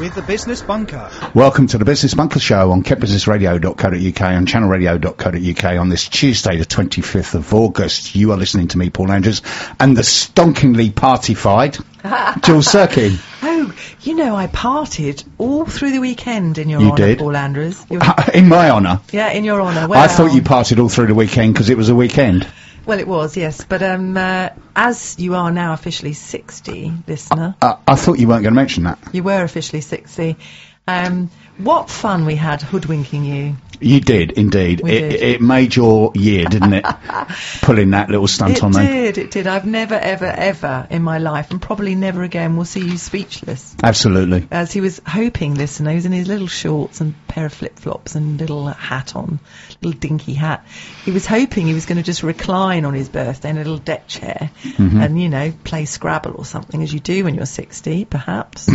with the Business Bunker. Welcome to the Business Bunker Show on kentbusinessradio.co.uk and channelradio.co.uk on this Tuesday, the 25th of August. You are listening to me, Paul Andrews, and the stonkingly partified Jules Sirkin. Oh, you know, I partied all through the weekend in your You honour, did? Paul Andrews. In my honour? Yeah, in your honour. Well, I thought you partied all through the weekend because it was a weekend. Well, it was, yes. But as you are now officially 60, listener. I thought you weren't going to mention that. You were officially 60. What fun we had hoodwinking you. You did, indeed. It made your year, didn't it? Pulling that little stunt on me. It did. I've never, ever, ever in my life, and probably never again, will see you speechless. Absolutely. As he was hoping, listener, he was in his little shorts and pair of flip-flops and little hat on, little dinky hat. He was hoping he was going to just recline on his birthday in a little deck chair and, you know, play Scrabble or something, as you do when you're 60, perhaps.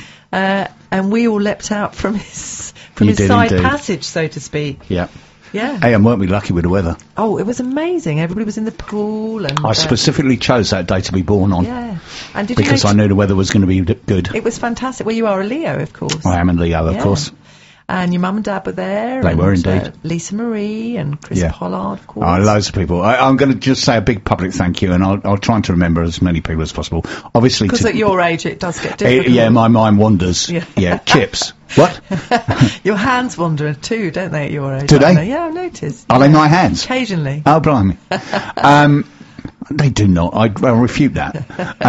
And we all leapt out from his side passage, so to speak. Yeah. Yeah. Hey, and weren't we lucky with the weather? Oh, it was amazing. Everybody was in the pool. And I specifically chose that day to be born on. Yeah. And because I knew the weather was going to be good. It was fantastic. Well, you are a Leo, of course. I am a Leo, of course. And your mum and dad were there. They were indeed. Lisa Marie and Chris Pollard, of course. Oh, loads of people. I'm going to just say a big public thank you, and I'll try to remember as many people as possible. Obviously, because at your age it does get difficult. Yeah, my mind wanders. Yeah, chips. What? Your hands wander too, don't they, at your age? Do they? Yeah, I've noticed. Are they my hands? Occasionally. Oh, blimey. They do not. I'll refute that.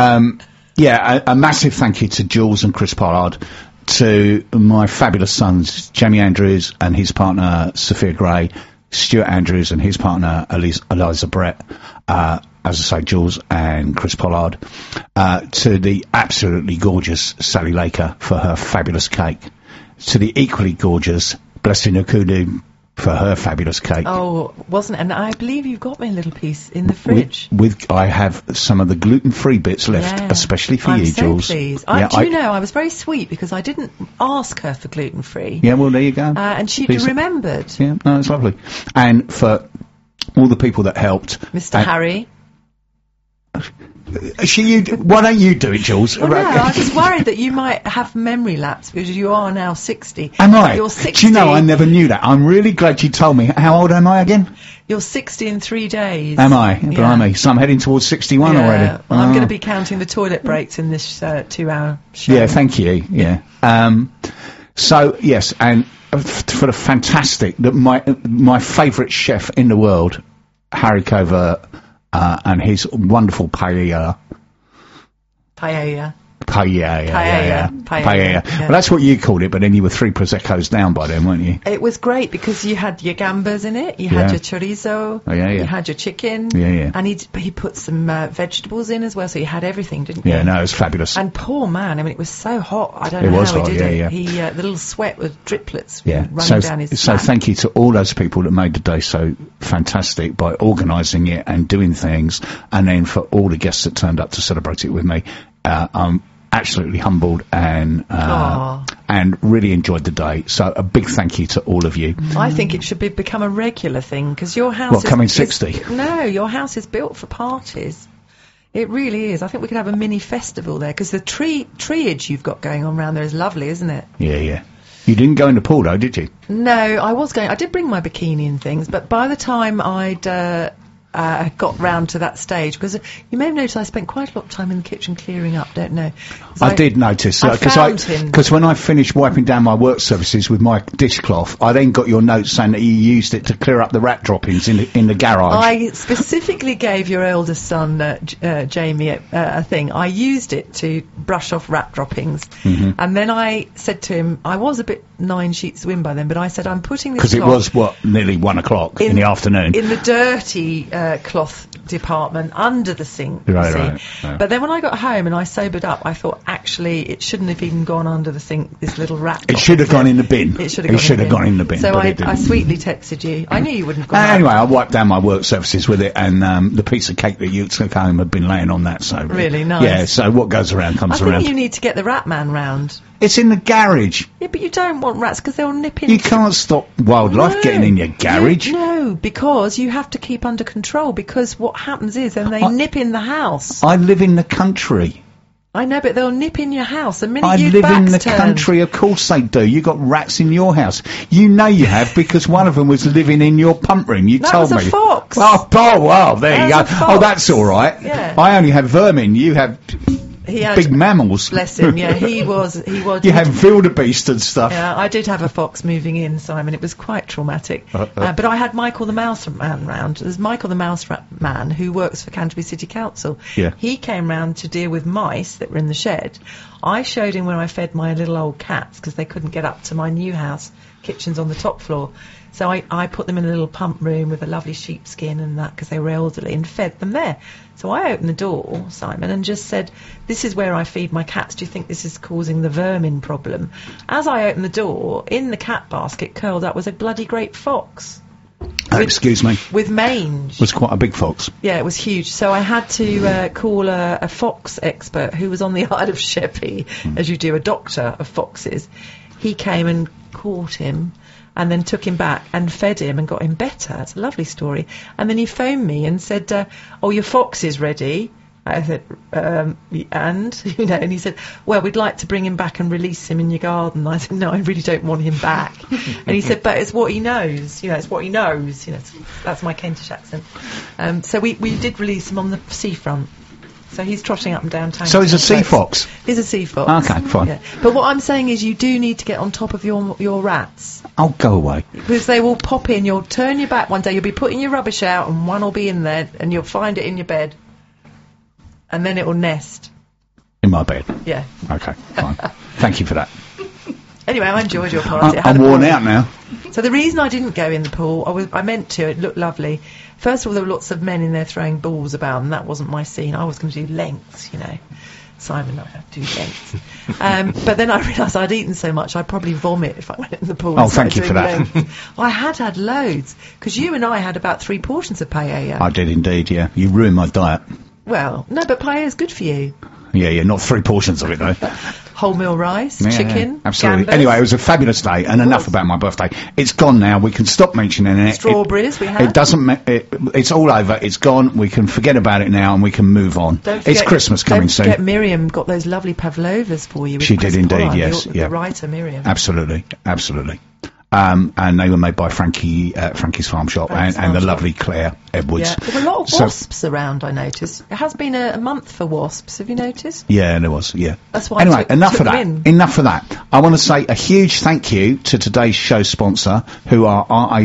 A massive thank you to Jules and Chris Pollard, to my fabulous sons, Jamie Andrews and his partner, Sophia Gray, Stuart Andrews and his partner, Eliza Brett, as I say, Jules and Chris Pollard, to the absolutely gorgeous Sally Laker for her fabulous cake, to the equally gorgeous Blessing Okudu for her fabulous cake. Oh, wasn't it? And I believe you've got me a little piece in the fridge. I have some of the gluten-free bits left, especially for you, Jules. I'm so pleased. I was very sweet because I didn't ask her for gluten-free. Yeah, well, there you go. And she remembered. Yeah, no, it's lovely. And for all the people that helped. Mr. Harry. Why don't you do it, Jules? Well, no, I was worried that you might have memory lapse because you are now 60. Am I? You're 60. Do you know, I never knew that. I'm really glad you told me. How old am I again? You're 60 in 3 days. Am I? Blimey. So I'm heading towards 61 already. Well, I'm going to be counting the toilet breaks in this 2-hour show. Yeah, thank you. Yeah. So, yes, and for the fantastic, my favourite chef in the world, Harry Covert, and his wonderful paella. Paella. Well, that's what you called it, but then you were 3 Proseccos down by then, weren't you? It was great because you had your gambas in it, you had your chorizo, you had your chicken, and he put some vegetables in as well, so you had everything, didn't you? Yeah, no, it was fabulous. And poor man, I mean, it was so hot, I don't know how he did it. He, the little sweat with driplets running down his So back. thank you to all those people that made the day so fantastic by organising it and doing things, and then for all the guests that turned up to celebrate it with me. I'm absolutely humbled and really enjoyed the day. So a big thank you to all of you. I think it should become a regular thing because your house coming 60? No, your house is built for parties. It really is. I think we could have a mini festival there because the treeage you've got going on around there is lovely, isn't it? Yeah. You didn't go in the pool though, did you? No, I was going. I did bring my bikini and things, but by the time I'd got round to that stage, because you may have noticed I spent quite a lot of time in the kitchen clearing up, don't know. I did notice, because when I finished wiping down my work surfaces with my dishcloth, I then got your note saying that you used it to clear up the rat droppings in the garage. I specifically gave your eldest son, Jamie, a thing. I used it to brush off rat droppings. And then I said to him, I was a bit 9 sheets of wind by then, but I said, I'm putting this because it was, nearly 1 o'clock in the afternoon. In the dirty cloth department under the sink, right. But then when I got home and I sobered up, I thought, actually, it shouldn't have even gone under the sink, this little rat. It should have gone in the bin. It should have gone in the bin. So I sweetly texted you. I knew you wouldn't have gone anyway, I wiped down my work surfaces with it, and the piece of cake that you took home had been laying on that. So really nice. Yeah, so what goes around comes around. I think you need to get the rat man round. It's in the garage. Yeah, but you don't want rats because they'll nip in. You can't stop wildlife getting in your garage. No, because you have to keep under control, because what happens is then they nip in the house. I live in the country. I know, but they'll nip in your house the minute I your live in back's the turned. country, of course they do. You got rats in your house. You know you have, because one of them was living in your pump room. You That told was me. a fox. Oh, wow, there you go. That was a Oh, fox. that's all right. Yeah. I only have vermin. You have He had, big mammals. bless him, yeah, he was. You have wildebeest and stuff. Yeah, I did have a fox moving in, Simon. It was quite traumatic. But I had Michael the Mouse Man round. There's Michael the Mouse Man who works for Canterbury City Council. Yeah. He came round to deal with mice that were in the shed. I showed him where I fed my little old cats because they couldn't get up to my new house. Kitchen's on the top floor. So I put them in a little pump room with a lovely sheepskin and that, because they were elderly, and fed them there. So I opened the door, Simon, and just said, this is where I feed my cats. Do you think this is causing the vermin problem? As I opened the door, in the cat basket curled up was a bloody great fox. Excuse me. With mange. It was quite a big fox. Yeah, it was huge. So I had to call a fox expert who was on the Isle of Sheppey, as you do, a doctor of foxes. He came and caught him and then took him back and fed him and got him better. It's a lovely story. And then he phoned me and said, oh, your fox is ready. I said, and he said, well, we'd like to bring him back and release him in your garden. I said, no, I really don't want him back. And he said, but it's what he knows. It's what he knows. That's my Kentish accent. So we did release him on the seafront. So he's trotting up and down town. So he's a sea fox? He's a sea fox. Okay, fine. Yeah. But what I'm saying is you do need to get on top of your rats. Oh, go away. Because they will pop in. You'll turn your back one day, you'll be putting your rubbish out and one will be in there and you'll find it in your bed. And then it will nest. In my bed? Yeah. Okay, fine. Thank you for that. Anyway, I enjoyed your party. I'm worn out now. So the reason I didn't go in the pool, I meant to, it looked lovely. First of all, there were lots of men in there throwing balls about, and that wasn't my scene. I was going to do lengths, Simon and I do lengths. But then I realised I'd eaten so much, I'd probably vomit if I went in the pool. Oh, thank you for that. I had loads, because you and I had about 3 portions of paella. I did indeed, yeah. You ruined my diet. Well, no, but paella's good for you. Yeah, not 3 portions of it, though. Wholemeal rice, chicken, absolutely. gambas. Anyway, it was a fabulous day, and enough about my birthday. It's gone now. We can stop mentioning it. Strawberries we had. It doesn't. It's all over. It's gone. We can forget about it now, and we can move on. Don't forget, it's Christmas coming don't soon. forget Miriam got those lovely pavlovas for you. With She did Chris indeed. Pollard, Yes, the writer Miriam. Absolutely. And they were made by Frankie's Farm Shop and the lovely Claire Edwards. Yeah, there were a lot of wasps around, I noticed. It has been a month for wasps, have you noticed? Yeah, there was, yeah. That's why anyway, enough of that. Enough of that. I want to say a huge thank you to today's show sponsor, who are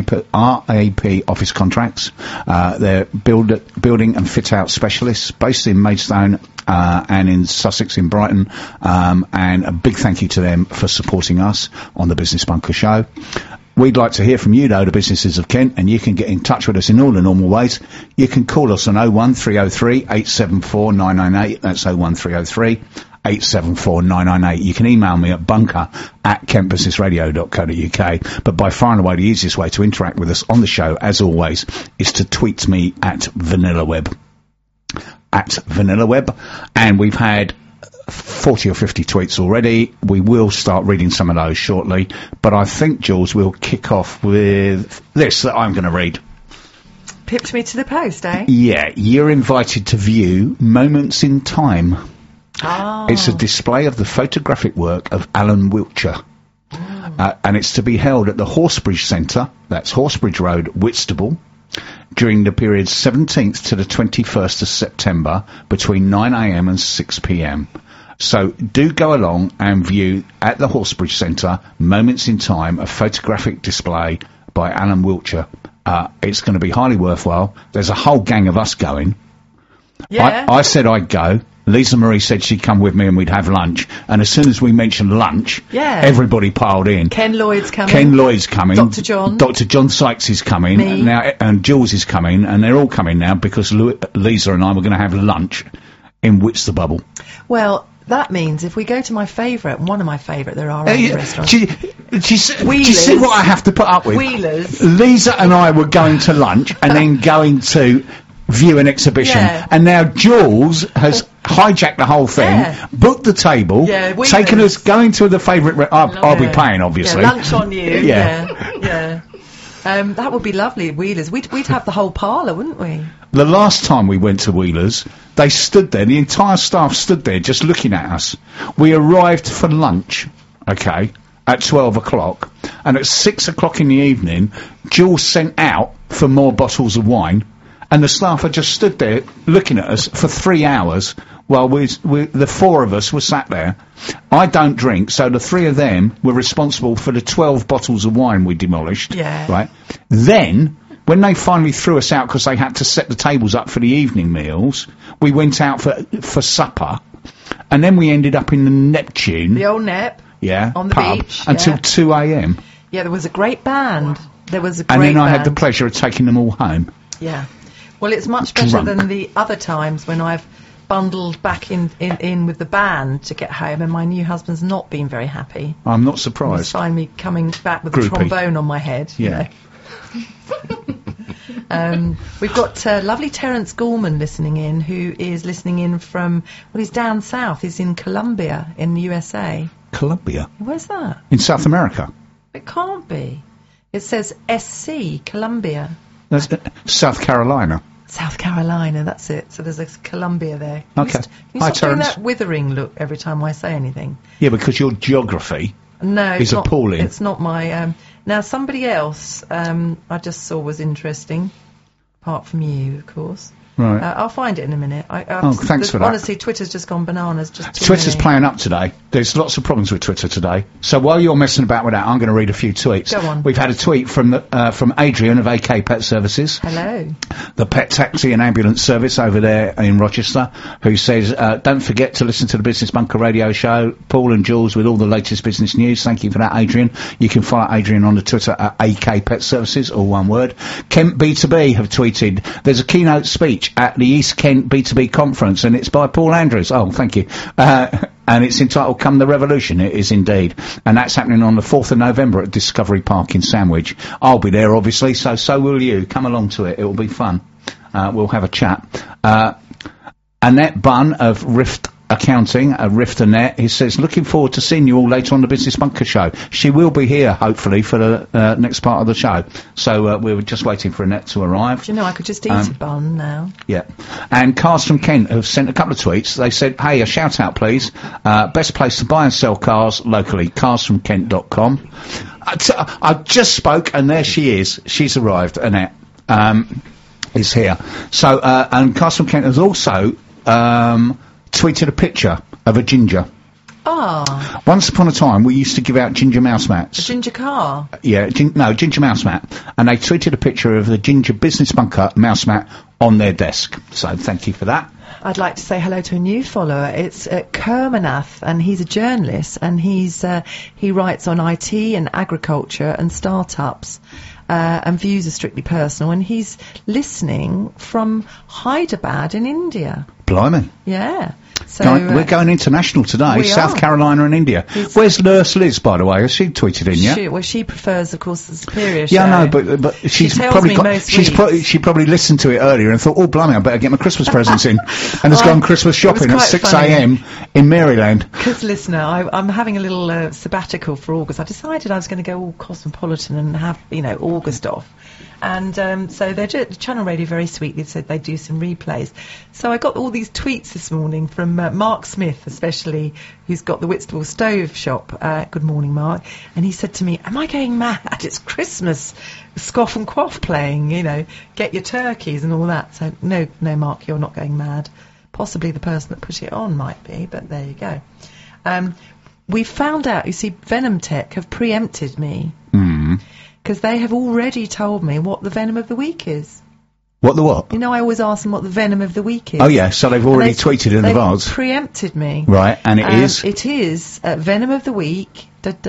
RAP Office Contracts. They're building and fit out specialists based in Maidstone and in Sussex, in Brighton. And a big thank you to them for supporting us on the Business Bunker Show. We'd like to hear from you, though, the businesses of Kent, and you can get in touch with us in all the normal ways. You can call us on 01303 874 998. That's 01303 874 998. You can email me at bunker@kentbusinessradio.co.uk. But by far and away the easiest way to interact with us on the show, as always, is to tweet me at VanillaWeb. And we've had 40 or 50 tweets already. We will start reading some of those shortly, but I think, Jules, we'll kick off with this that I'm going to read. Pipped me to the post, eh? Yeah, you're invited to view Moments in Time. Oh. It's a display of the photographic work of Alan Wiltshire. And it's to be held at the Horsebridge Centre, that's Horsebridge Road, Whitstable, during the period 17th to the 21st of September between 9 a.m. and 6 p.m. So do go along and view at the Horsebridge Centre Moments in Time, a photographic display by Alan Wiltshire. It's going to be highly worthwhile. There's a whole gang of us going. Yeah. I said I'd go. Lisa Marie said she'd come with me and we'd have lunch. And as soon as we mentioned lunch, everybody piled in. Ken Lloyd's coming. Dr. John Sykes is coming. Me. Now, and Jules is coming. And they're all coming now because Lisa and I were going to have lunch in Whitstable. Well, that means if we go to one of my favourite, there are other restaurants. Do you see what I have to put up with? Wheelers. Lisa and I were going to lunch and then going to view an exhibition. Yeah. And now Jules has hijacked the whole thing, booked the table, taken us, going to the favourite... I'll be paying, obviously. Yeah, lunch on you. Yeah. That would be lovely at Wheelers. We'd have the whole parlour, wouldn't we? The last time we went to Wheelers, they stood there, the entire staff stood there just looking at us. We arrived for lunch, okay, at 12 o'clock, and at 6 o'clock in the evening, Jules sent out for more bottles of wine, and the staff had just stood there looking at us for 3 hours while the four of us were sat there. I don't drink, so the three of them were responsible for the 12 bottles of wine we demolished. Yeah. Right? Then, when they finally threw us out because they had to set the tables up for the evening meals, we went out for supper, and then we ended up in the Neptune. The old Nep. Yeah. On the pub, beach. Until 2 a.m. Yeah, there was a great band. And then I had the pleasure of taking them all home. Yeah. Well, it's much better than the other times when I've bundled back in with the band to get home, and my new husband's not been very happy. I'm not surprised. He's find me coming back with Groupie. a trombone on my head. Yeah. We've got lovely Terence Gorman listening in, who is listening in from, well, he's down south. He's in Colombia in the USA. Colombia? Where's that? In South America? It can't be. It says SC, Colombia. That's South Carolina. South Carolina, that's it. So there's a Colombia there. Okay. Can you Hi, stop doing Terence. that withering look every time I say anything? Yeah, because your geography No, is appalling. It's not my... now, somebody else I just saw was interesting, apart from you, of course. Right. I'll find it in a minute. Thanks for that. Honestly, Twitter's just gone bananas. Twitter's playing up today. There's lots of problems with Twitter today. So while you're messing about with that, I'm going to read a few tweets. Go on. We've had a tweet from Adrian of AK Pet Services. Hello. The pet taxi and ambulance service over there in Rochester, who says, don't forget to listen to the Business Bunker radio show, Paul and Jules with all the latest business news. Thank you for that, Adrian. You can follow Adrian on the Twitter at AK Pet Services, all one word. Kent B2B have tweeted, there's a keynote speech at the East Kent B2B conference, and it's by Paul Andrews. Oh, thank you. And it's entitled Come the Revolution. It is indeed. And that's happening on the 4th of November at Discovery Park in Sandwich. I'll be there, obviously, so will you. Come along to it. It will be fun. We'll have a chat. Annette Bunn of Rift Accounting, Rift Annette, he says, looking forward to seeing you all later on the Business Bunker show. She will be here, hopefully, for the next part of the show. So we were just waiting for Annette to arrive. Do you know, I could just eat a bun now. Yeah. And Cars from Kent have sent a couple of tweets. They said, hey, a shout out, please. Best place to buy and sell cars locally, carsfromkent.com. I just spoke, and there she is. She's arrived, Annette. Is here. So, and Cars from Kent has also tweeted a picture of a ginger. Ah. Once upon a time, we used to give out ginger mouse mats. A ginger car? Yeah, ginger mouse mat. And they tweeted a picture of the ginger Business Bunker mouse mat on their desk. So thank you for that. I'd like to say hello to a new follower. It's Kermanath, and he's a journalist, and he writes on IT and agriculture and startups. And views are strictly personal, and he's listening from Hyderabad in India. Blimey. Yeah. So we're going international today, South Carolina and India. Where's Nurse Liz, by the way? Has she tweeted in yet? She prefers, of course, the Superior show. Yeah, I know, but she's probably she probably listened to it earlier and thought, oh, blimey, I better get my Christmas presents in. And has gone Christmas shopping at 6 a.m. in Maryland. Because, listener, I'm having a little sabbatical for August. I decided I was going to go all cosmopolitan and have, August off. And so the Channel Radio very sweetly said they'd do some replays. So I got all these tweets this morning from Mark Smith, especially, who's got the Whitstable Stove Shop. Good morning, Mark. And he said to me, am I going mad? It's Christmas. Scoff and Quaff playing, get your turkeys and all that. So no, Mark, you're not going mad. Possibly the person that put it on might be, but there you go. We found out, you see, Venom Tech have preempted me. Because they have already told me what the Venom of the Week is. What the what? I always ask them what the Venom of the Week is. Oh, yeah, so they've already tweeted in advance. They've preempted me. Right, and it is? It is, Venom of the Week,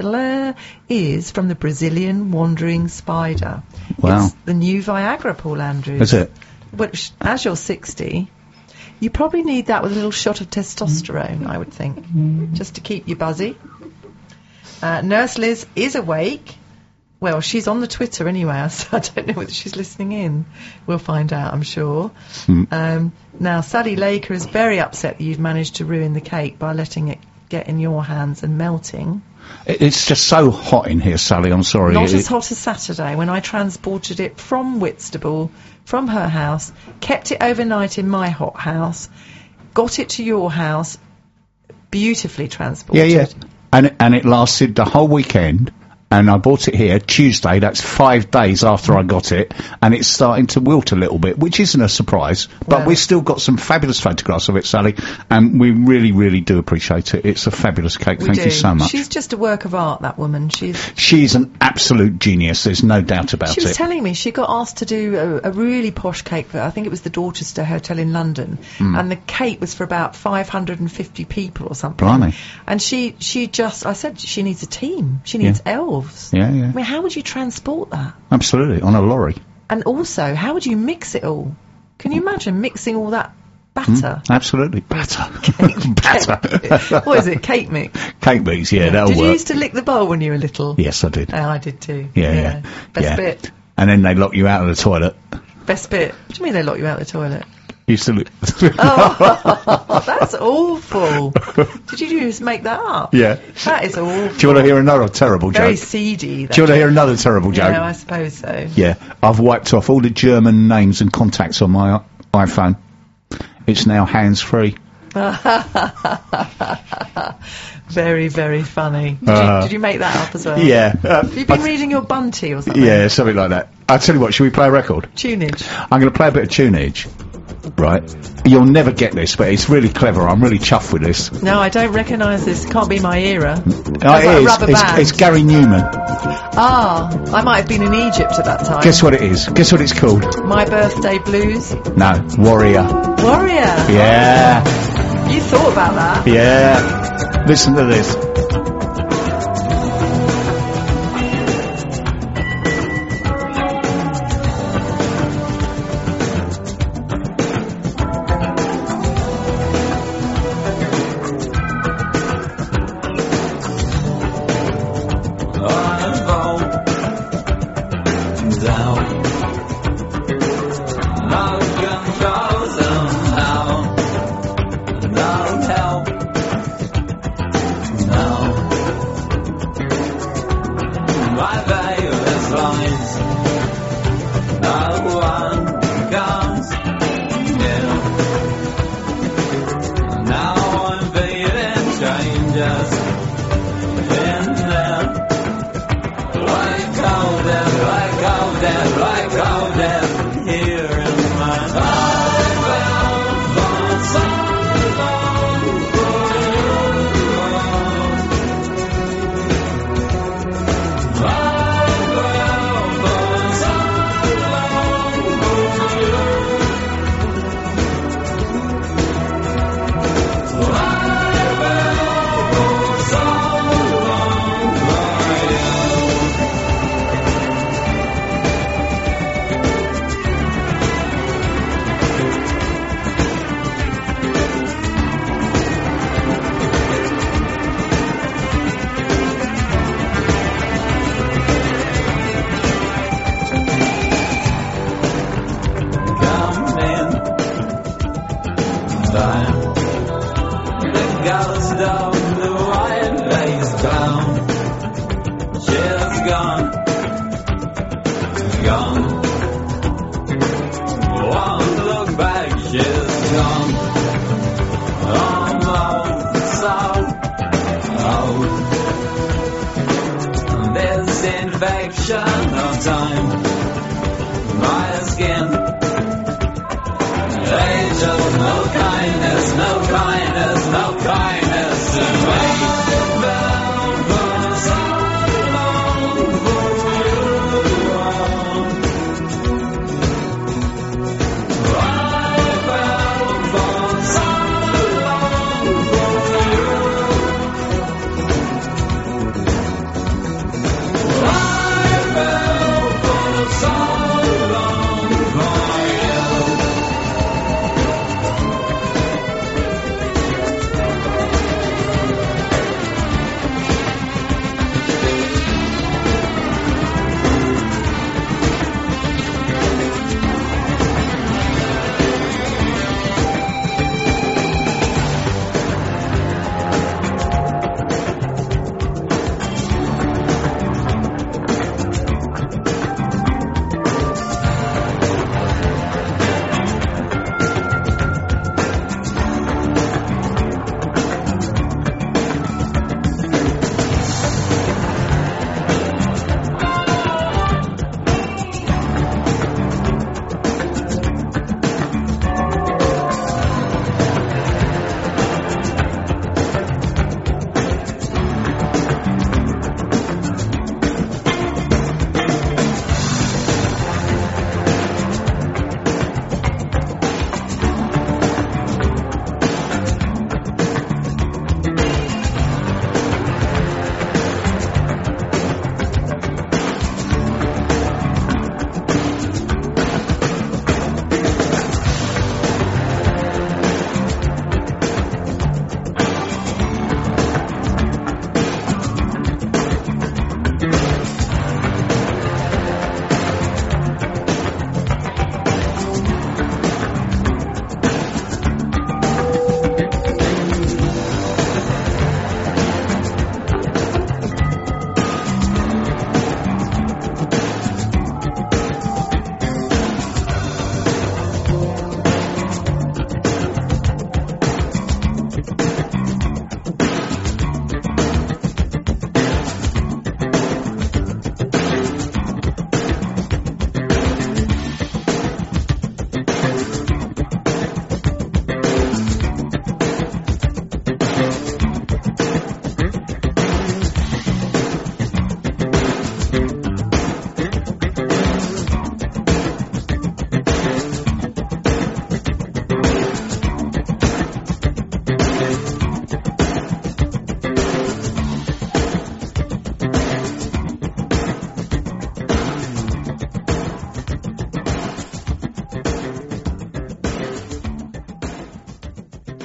is from the Brazilian wandering spider. Wow. It's the new Viagra, Paul Andrews. Is it? Which, as you're 60, you probably need that with a little shot of testosterone, I would think, just to keep you buzzy. Nurse Liz is awake. Well, she's on the Twitter anyway, so I don't know whether she's listening in. We'll find out, I'm sure. Now, Sally Laker is very upset that you've managed to ruin the cake by letting it get in your hands and melting. It's just so hot in here, Sally. I'm sorry. Not as hot as Saturday when I transported it from Whitstable, from her house, kept it overnight in my hot house, got it to your house, beautifully transported. Yeah. And it lasted the whole weekend. And I bought it here Tuesday. That's 5 days after I got it, and it's starting to wilt a little bit, which isn't a surprise. But Well. we've still got some fabulous photographs of it, Sally, and we really, really do appreciate it. It's a fabulous cake. We Thank do. you so much. She's just a work of art, that woman. She's an absolute genius. There's no doubt about She was it. telling me she got asked to do a really posh cake for, I think it was the Dorchester Hotel in London, and the cake was for about 550 people or something. Blimey. And she just, I said, she needs a team. She needs elves. Yeah. I mean, how would you transport that? Absolutely, on a lorry. And also, how would you mix it all? Can you imagine mixing all that batter? Absolutely. Batter. What is it? Cake mix? Cake mix, yeah, that'll Did work. you used to lick the bowl when you were little? Yes, I did. Oh, I did too. Yeah. Best bit. And then they lock you out of the toilet. Best bit. What do you mean they lock you out of the toilet? Used to look. Oh, that's awful. Did you just make that up? Yeah. That is awful. Do you want to hear another terrible Very joke? seedy. Do you want to hear another terrible joke? Yeah, I suppose so. Yeah, I've wiped off all the German names and contacts on my iPhone. It's now hands-free. Very, very funny. Did you make that up as well? Yeah. Have you been reading your Bunty or something? Yeah, something like that. I'll tell you what, should we play a record? Tunage. I'm going to play a bit of tunage. Right. You'll never get this, but it's really clever. I'm really chuffed with this. No, I don't recognise this. Can't be my era. Oh, Sounds like a it is. rubber band. It's Gary Newman. Ah, I might have been in Egypt at that time. Guess what it is? Guess what it's called? My Birthday Blues. No, Warrior. Warrior. Yeah. You thought about that. Yeah. Listen to this.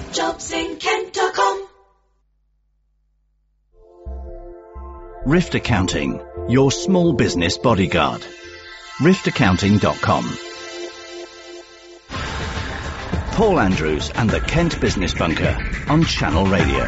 jobsinkent.com. Rift Accounting, your small business bodyguard. riftaccounting.com. Paul Andrews and the Kent Business Bunker on Channel Radio.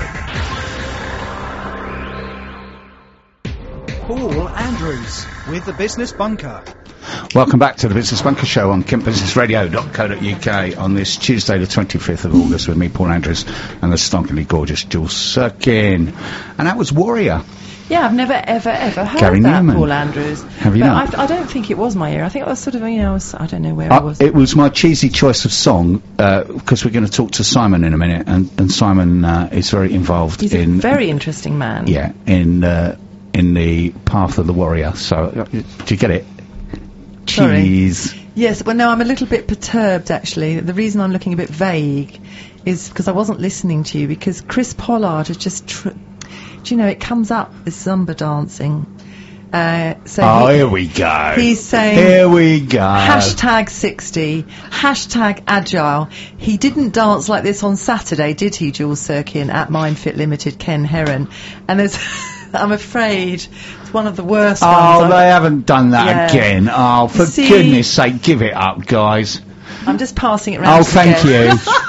Paul Andrews with the Business Bunker. Welcome back to the Business Bunker Show on kentbusinessradio.co.uk on this Tuesday the 25th of August with me, Paul Andrews, and the stonkingly gorgeous Jules Sirkin. And that was Warrior. Yeah, I've never, ever heard Gary that, Newman. Paul Andrews. Have you not? I don't think it was my ear. I think it was sort of, I don't know where it was. It was my cheesy choice of song, because we're going to talk to Simon in a minute, and Simon is very involved He's in... a very interesting man. Yeah, in the path of the warrior. So, do you get it? Sorry. Cheese. Yes, well, no, I'm a little bit perturbed, actually. The reason I'm looking a bit vague is because I wasn't listening to you, because Chris Pollard has just... do you know, it comes up, this Zumba dancing. Here we go. He's saying... Here we go. Hashtag 60, hashtag agile. He didn't dance like this on Saturday, did he, Jules Sirkin, at Mindfit Limited, Ken Heron? And there's... I'm afraid it's one of the worst ones. Oh, they haven't done that again. Oh, for See, goodness sake, give it up, guys. I'm just passing it round. Oh, thank you.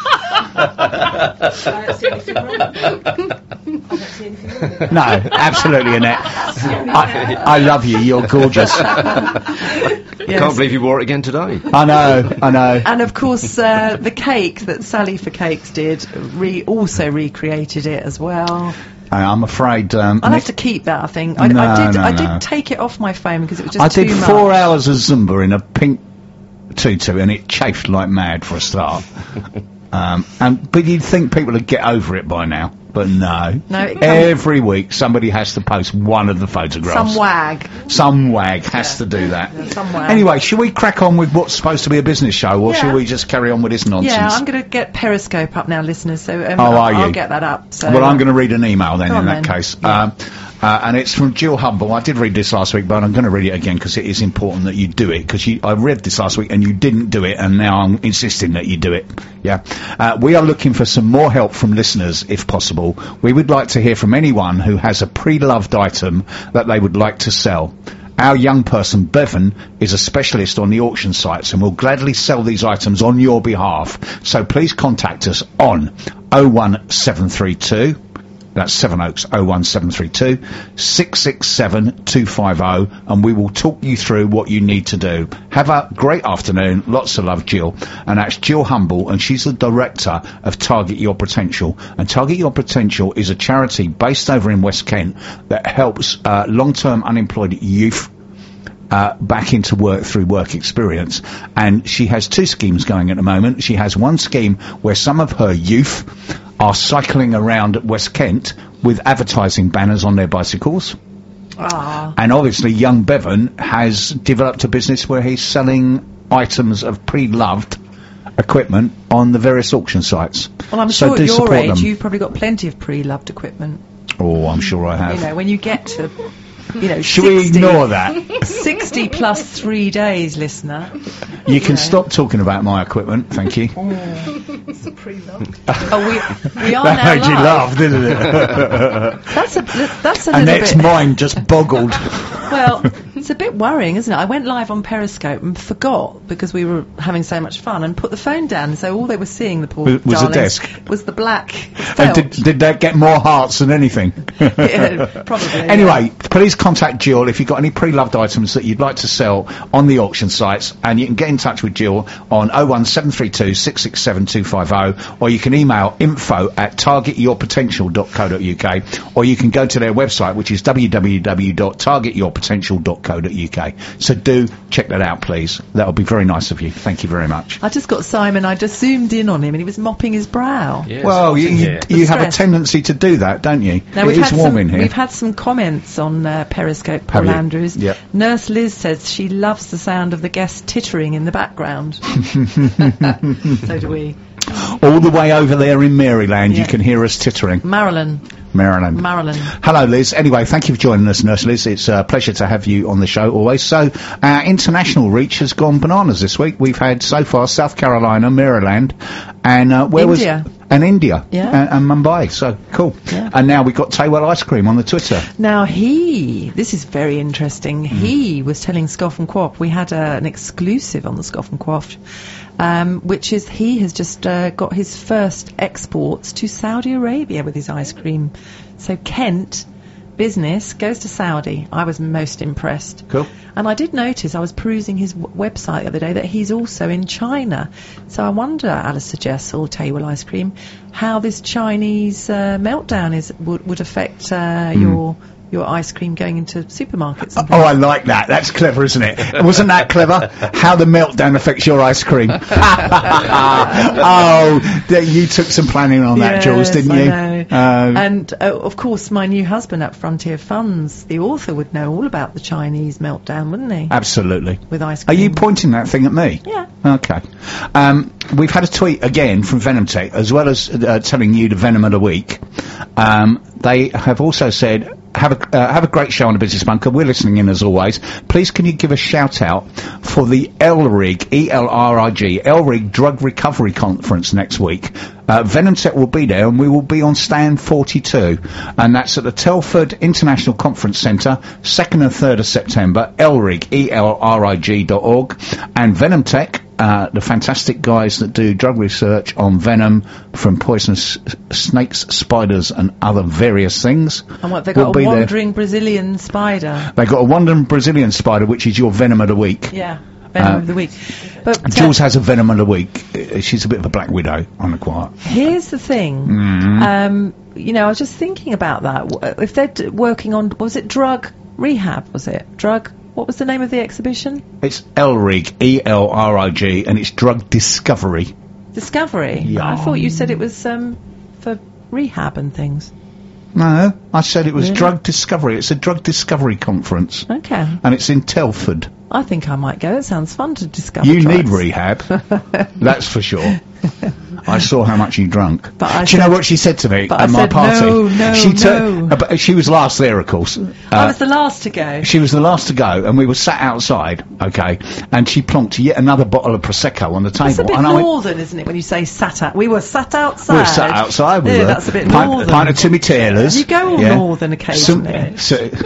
I don't see anything wrong. I don't see anything wrong with that. No, absolutely, Annette. I love you. You're gorgeous. Yes. Can't believe you wore it again today. I know. And of course, the cake that Sally for Cakes did also recreated it as well. I'm afraid... I'll have to keep that, I think. I did take it off my phone because it was just too much. I did 4 hours of Zumba in a pink tutu, and it chafed like mad for a start. But you'd think people would get over it by now, but no. Every week somebody has to post one of the photographs. Some wag has to do that. Yeah, some wag. Anyway, shall we crack on with what's supposed to be a business show, or shall we just carry on with this nonsense? Yeah, I'm going to get Periscope up now, listeners, so are you? I'll get that up. So. Well, I'm going to read an email then in that then. case. Yeah. And it's from Jill Humble. I did read this last week, but I'm going to read it again because it is important that you do it, because I read this last week and you didn't do it, and now I'm insisting that you do it. Yeah. We are looking for some more help from listeners, if possible. We would like to hear from anyone who has a pre-loved item that they would like to sell. Our young person, Bevan, is a specialist on the auction sites and will gladly sell these items on your behalf. So please contact us on 01732... That's Sevenoaks 01732 667 250, and we will talk you through what you need to do. Have a great afternoon. Lots of love, Jill. And that's Jill Humble, and she's the director of Target Your Potential. And Target Your Potential is a charity based over in West Kent that helps long-term unemployed youth back into work through work experience. And she has 2 schemes going at the moment. She has one scheme where some of her youth are cycling around West Kent with advertising banners on their bicycles. And obviously young Bevan has developed a business where he's selling items of pre-loved equipment on the various auction sites. Well, I'm sure at your age you've probably got plenty of pre-loved equipment. Oh, I'm sure I have. You know, when you get to... Should we ignore that? 60 plus 3 days, listener. You can stop talking about my equipment, thank you. It's a pre-loved. We are now made live. you laugh, didn't it? That's a little Annette's bit... mind just boggled. Well, it's a bit worrying, isn't it? I went live on Periscope and forgot, because we were having so much fun, and put the phone down, so all they were seeing, the poor was darlings, a desk. was the black And felt. did that get more hearts than anything? Yeah, probably. Anyway, please contact Jill if you've got any pre-loved items that you'd like to sell on the auction sites, and you can get in touch with Jill on 01732 667 250, or you can email info@targetyourpotential.co.uk, or you can go to their website, which is www.targetyourpotential.co.uk. So do check that out, please. That would be very nice of you. Thank you very much. I just got Simon, I just zoomed in on him and he was mopping his brow. Yes, Well, you have a Stress. tendency to do that, don't you? Now, It is warm in here. We've had some comments on Periscope, Paul Have you? Andrews. Yeah. Nurse Liz says she loves the sound of the guests tittering in the background. So do we. All the way over there in Maryland, you Yeah. can hear us tittering. Marilyn. Hello, Liz. Anyway, thank you for joining us, Nurse Liz. It's a pleasure to have you on the show always. So, our international reach has gone bananas this week. We've had, so far, South Carolina, Maryland, and India. and India Yeah. and Mumbai. So cool. Yeah. And now we've got Taywell Ice Cream on the Twitter. Now this is very interesting. He was telling Scoff and Quaff, we had an exclusive on the Scoff and Quaff, which is he has just got his first exports to Saudi Arabia with his ice cream. So Kent business goes to Saudi. I was most impressed. Cool. And I did notice, I was perusing his website the other day, that he's also in China. So I wonder, Alistair Jessel, Taywell Ice Cream, how this Chinese meltdown would affect your ice cream going into supermarkets. And Oh, I like that. That's clever, isn't it? Wasn't that clever? How the meltdown affects your ice cream. You took some planning on that, Jules, didn't you? I know. And of course, my new husband at Frontier Funds, the author, would know all about the Chinese meltdown, wouldn't he? Absolutely. With ice Are cream. you pointing that thing at me? Yeah. Okay. We've had a tweet again from Venom Tech, as well as telling you the Venom of the Week. They have also said, have a great show on the Business Bunker. We're listening in as always. Please can you give a shout out for the ELRIG, E-L-R-I-G, ELRIG Drug Recovery Conference next week. Venom Tech will be there and we will be on stand 42. And that's at the Telford International Conference Centre, 2nd and 3rd of September, ELRIG, ELRIG.org. And Venom Tech, the fantastic guys that do drug research on venom from poisonous snakes, spiders and other various things. And what, they've got will a be there. wandering Brazilian spider. They've got a wandering Brazilian spider, which is your Venom of the Week. Yeah, Venom of the Week. But Jules has a Venom of the Week. She's a bit of a black widow on the quiet. here's the thing. Mm-hmm. I was just thinking about that. If they're working on, was it drug rehab? Was it drug? What was the name of the exhibition? It's ELRIG, E-L-R-I-G, and it's drug discovery. Discovery. Yeah. I thought you said it was for rehab and things. No, I said it was Really? drug discovery. It's a drug discovery conference, Okay. and it's in Telford. I think I might go. It sounds fun to discover. You drugs. need rehab, that's for sure. I saw how much you drunk. But I Do you know said- what she said to me but at I my said, party? no, she no. She was last there, of course. I was the last to go. She was the last to go, and we were sat outside, okay, and she plonked yet another bottle of Prosecco on the table. It's a bit and I went, northern, isn't it, when you say sat out? We were sat outside. we were sat outside, we Yeah, were. that's a bit pint, northern. Pint of Timmy Taylor's. You go all northern occasionally.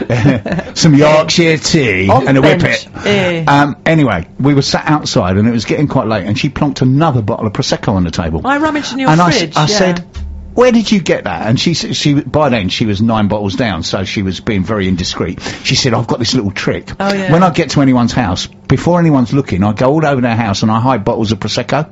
Some Yorkshire tea On and a the bench. whippet. Yeah. Anyway, we were sat outside, and it was getting quite late, and she plonked another bottle of Prosecco on the table. I rummaged in your and fridge. I yeah. said, where did you get that? And she by then she was 9 bottles down, so she was being very indiscreet. She said, I've got this little trick. Oh, yeah. When I get to anyone's house, before anyone's looking, I go all over their house and I hide bottles of Prosecco.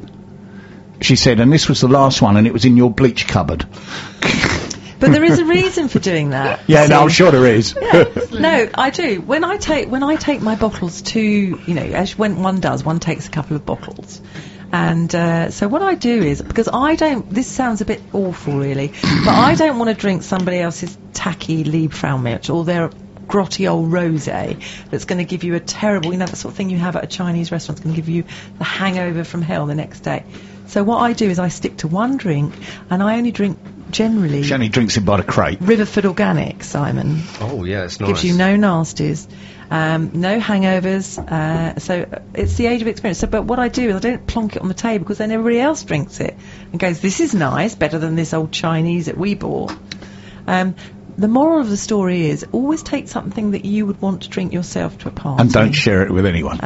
She said, and this was the last one, and it was in your bleach cupboard. But there is a reason for doing that. Yeah, no, I'm See? sure there is. No, I do. When I take my bottles to, as when one does, one takes a couple of bottles. And so what I do is, because this sounds a bit awful really, but I don't want to drink somebody else's tacky Liebfraumilch or their grotty old rosé that's going to give you a terrible, that sort of thing you have at a Chinese restaurant. It's going to give you the hangover from hell the next day. So what I do is I stick to one drink, and I only drink generally She only drinks it by the crate. Riverford Organic, Simon. Oh, yeah, it's nice. Gives you no nasties, no hangovers. So it's the age of experience. So, but what I do is I don't plonk it on the table, because then everybody else drinks it and goes, "This is nice, better than this old Chinese that we bought." The moral of the story is, always take something that you would want to drink yourself to a party. And don't share it with anyone.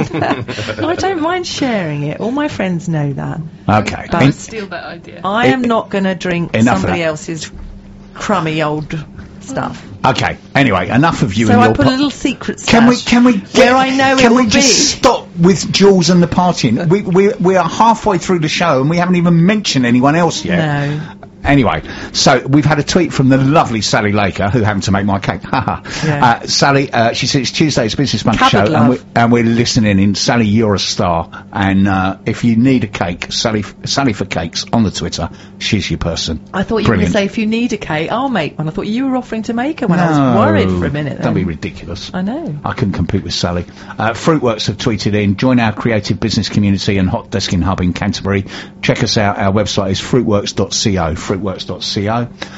I don't mind sharing it. All my friends know that. Okay. But In- Steal that idea. I am not going to drink Enough of somebody that. else's crummy old stuff. okay. Anyway, enough of you So and I your put po- a little secret stash Can we where I know it Can we will just be. stop with Jules and the partying? We are halfway through the show and we haven't even mentioned anyone else yet. No. Anyway, so we've had a tweet from the lovely Sally Laker, who happened to make my cake. Yeah. Sally, she said it's Tuesday's Business Bunker Cupboard show, love. and we're listening in. Sally, you're a star, and if you need a cake, Sally for Cakes on the Twitter. She's your person. I thought you Brilliant. were going to say, if you need a cake, I'll make one. I thought you were offering to make her one. I was worried for a minute. Don't then. be ridiculous. I know. I couldn't compete with Sally. Fruitworks have tweeted in, join our creative business community and hot desking hub in Canterbury. Check us out. Our website is fruitworks.co, fruitworks.co.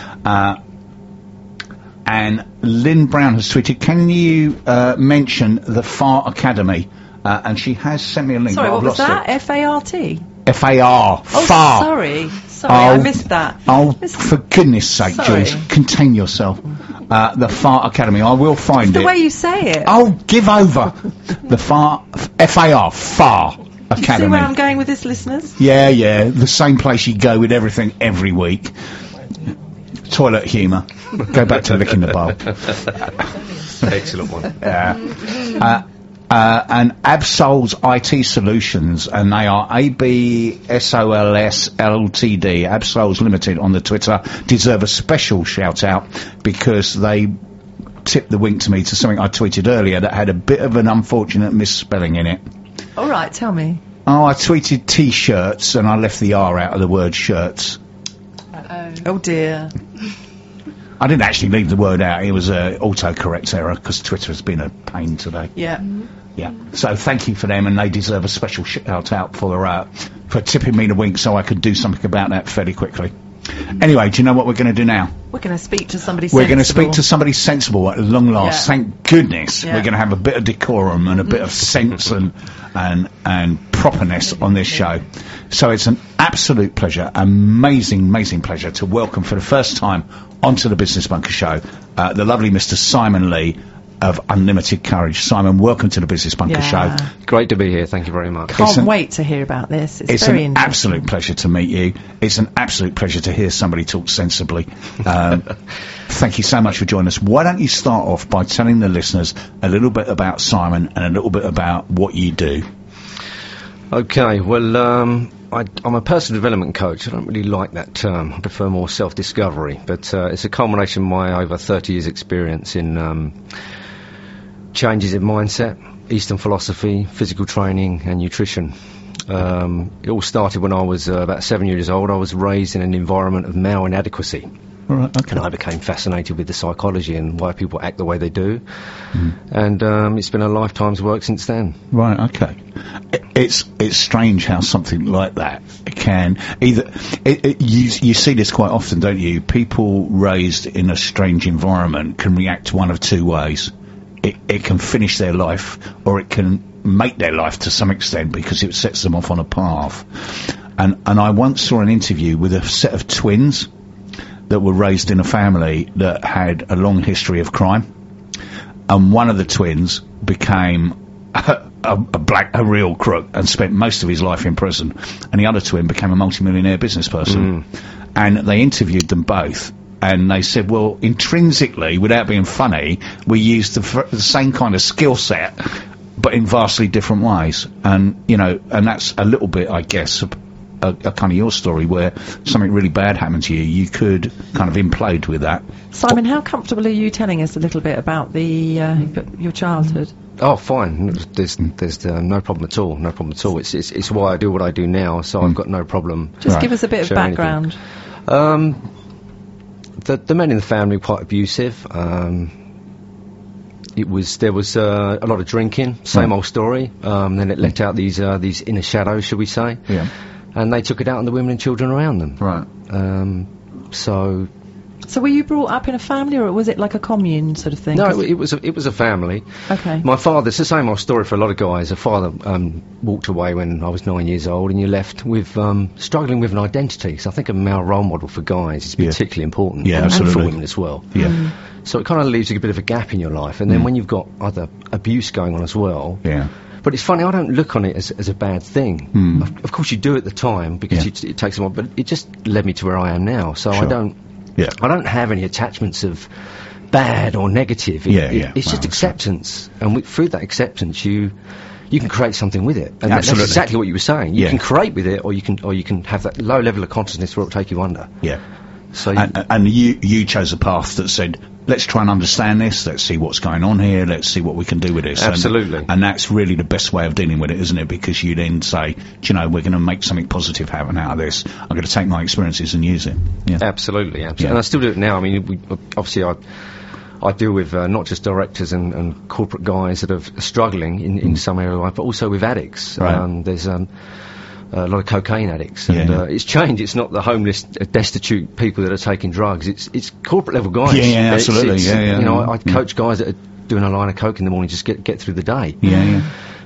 And Lynn Brown has tweeted, can you mention the FAR Academy? And she has sent me a link. Sorry, but what I've was lost that? it. F-A-R-T? FAR. Oh, FAR. sorry. Sorry, I missed that. Oh, for goodness sake, Sorry. Jules, contain yourself. The Fart Academy. I will find It's it. the way you say it. Oh, give over. The Far Far Academy. See where I'm going with this, listeners? Yeah, the same place you go with everything every week. Toilet humour. Go back to licking the bowl. Excellent one. And Absol's IT Solutions, and they are ABSOLS Ltd, Absols Limited on the Twitter, deserve a special shout out because they tipped the wink to me to something I tweeted earlier that had a bit of an unfortunate misspelling in it. All right, tell me. Oh, I tweeted T-shirts and I left the R out of the word shirts. Oh dear. I didn't actually leave the word out. It was an autocorrect error because Twitter has been a pain today. Yeah. Yeah. So thank you for them, and they deserve a special shout out for tipping me the wink so I could do something about that fairly quickly. Anyway, do you know what we're going to do now? We're going to speak to somebody We're sensible. going to speak to somebody sensible at long last. Yeah. Thank goodness. Yeah. We're going to have a bit of decorum and a bit of sense and properness on this show. So it's an absolute pleasure, amazing pleasure to welcome for the first time onto the Business Bunker show the lovely Mr. Simon Lee of Unlimited Courage. Simon, welcome to the Business Bunker show. Great to be here. Thank you very much. Can't wait to hear about this. It's very an absolute pleasure to meet you. It's an absolute pleasure to hear somebody talk sensibly. Thank you so much for joining us. Why don't you start off by telling the listeners a little bit about Simon and a little bit about what you do? Okay, well, I'm a personal development coach. I don't really like that term. I prefer more self-discovery, but it's a culmination of my over 30 years' experience in changes in mindset, Eastern philosophy, physical training and nutrition. It all started when I was about 7 years old. I was raised in an environment of male inadequacy. All right, okay. And I became fascinated with the psychology and why people act the way they do. And it's been a lifetime's work since then. Right, okay. It's strange how something like that can either... You see this quite often, don't you? People raised in a strange environment can react one of two ways. It can finish their life, or it can make their life to some extent because it sets them off on a path. And I once saw an interview with a set of twins that were raised in a family that had a long history of crime, and one of the twins became a real crook and spent most of his life in prison, and the other twin became a multimillionaire business person. And they interviewed them both, and they said, well, intrinsically, without being funny, we used the same kind of skill set, but in vastly different ways. And, you know, and that's a little bit, I guess, a kind of your story where something really bad happened to you. You could kind of implode with that. Simon, how comfortable are you telling us a little bit about your childhood? Oh, fine. There's no problem at all. No problem at all. It's why I do what I do now. So I've got no problem. Just give us a bit of sharing background. The men in the family were quite abusive. There was a lot of drinking. Same old story. Then it let out these inner shadows, shall we say? Yeah. And they took it out on the women and children around them. Right. So were you brought up in a family, or was it like a commune sort of thing? No, it was a family. Okay. My father, it's the same old story for a lot of guys. A father walked away when I was 9 years old, and you're left with struggling with an identity. So I think a male role model for guys is particularly important. Yeah, and absolutely. for women as well. Yeah. So it kind of leaves you a bit of a gap in your life. And then when you've got other abuse going on as well. Yeah. But it's funny, I don't look on it as a bad thing. Of course you do at the time because it takes a while, but it just led me to where I am now. So Sure. I don't have any attachments of bad or negative. It's just acceptance, and through that acceptance, you can create something with it. And that's exactly what you were saying. You can create with it, or you can have that low level of consciousness where it'll take you under. Yeah. So and you chose a path that said, let's try and understand this. Let's see what's going on here. Let's see what we can do with this. Absolutely. And that's really the best way of dealing with it, isn't it? Because you then say, do you know, we're going to make something positive happen out of this. I'm going to take my experiences and use it. Yeah. Absolutely. Yeah. And I still do it now. I mean, obviously I deal with not just directors and corporate guys that are struggling in some area of life, but also with addicts. Right. There's a lot of cocaine addicts, and it's changed. It's not the homeless, destitute people that are taking drugs. It's corporate level guys. Yeah, absolutely. You know, I coach guys that are doing a line of coke in the morning just get through the day. Yeah.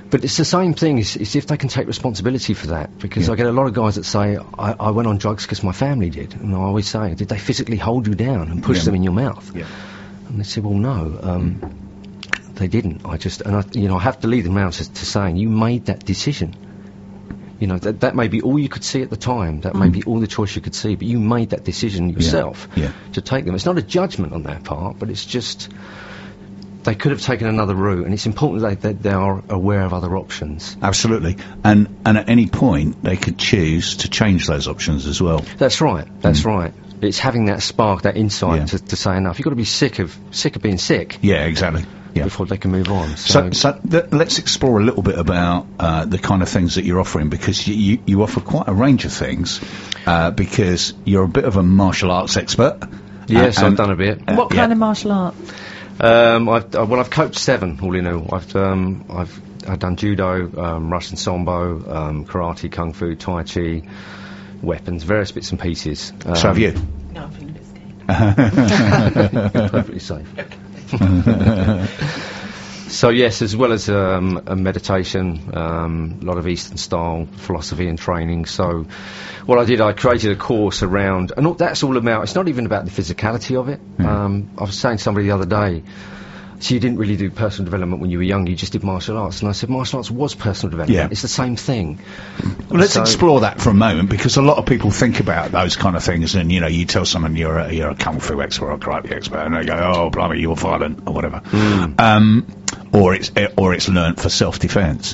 But it's the same thing, is if they can take responsibility for that, because Yeah. I get a lot of guys that say, I went on drugs because my family did, and I always say, did they physically hold you down and push Yeah. them in your mouth? Yeah. And they say, well, no, they didn't. I have to lead them around to saying, you made that decision. You know, that may be all you could see at the time, that may be all the choice you could see, but you made that decision yourself Yeah. to take them. It's not a judgment on their part, but it's just, they could have taken another route, and it's important that they are aware of other options. Absolutely. And at any point, they could choose to change those options as well. That's right, that's right. It's having that spark, that insight Yeah. to say enough. You've got to be sick of being sick Yeah, exactly. Yeah. before they can move on. So let's explore a little bit about the kind of things that you're offering, because you offer quite a range of things, because you're a bit of a martial arts expert. yes, I've and- done a bit. What kind of martial art? I've coached 7 all in all. I've done judo, Russian sambo, karate, kung fu, tai chi, weapons, various bits and pieces. So have you? No, I'm feeling a bit scared. Perfectly safe. So yes, as well as a meditation, a lot of Eastern style philosophy and training. So what I did, I created a course around, and that's all about, it's not even about the physicality of it. I was saying to somebody the other day, so you didn't really do personal development when you were young, you just did martial arts. And I said, martial arts was personal development. Yeah. It's the same thing. Well, let's So- explore that for a moment, because a lot of people think about those kind of things, and you tell someone you're a kung fu expert or a karate expert, and they go, "Oh, blimey, you're violent," or whatever. Or it's learnt for self-defence.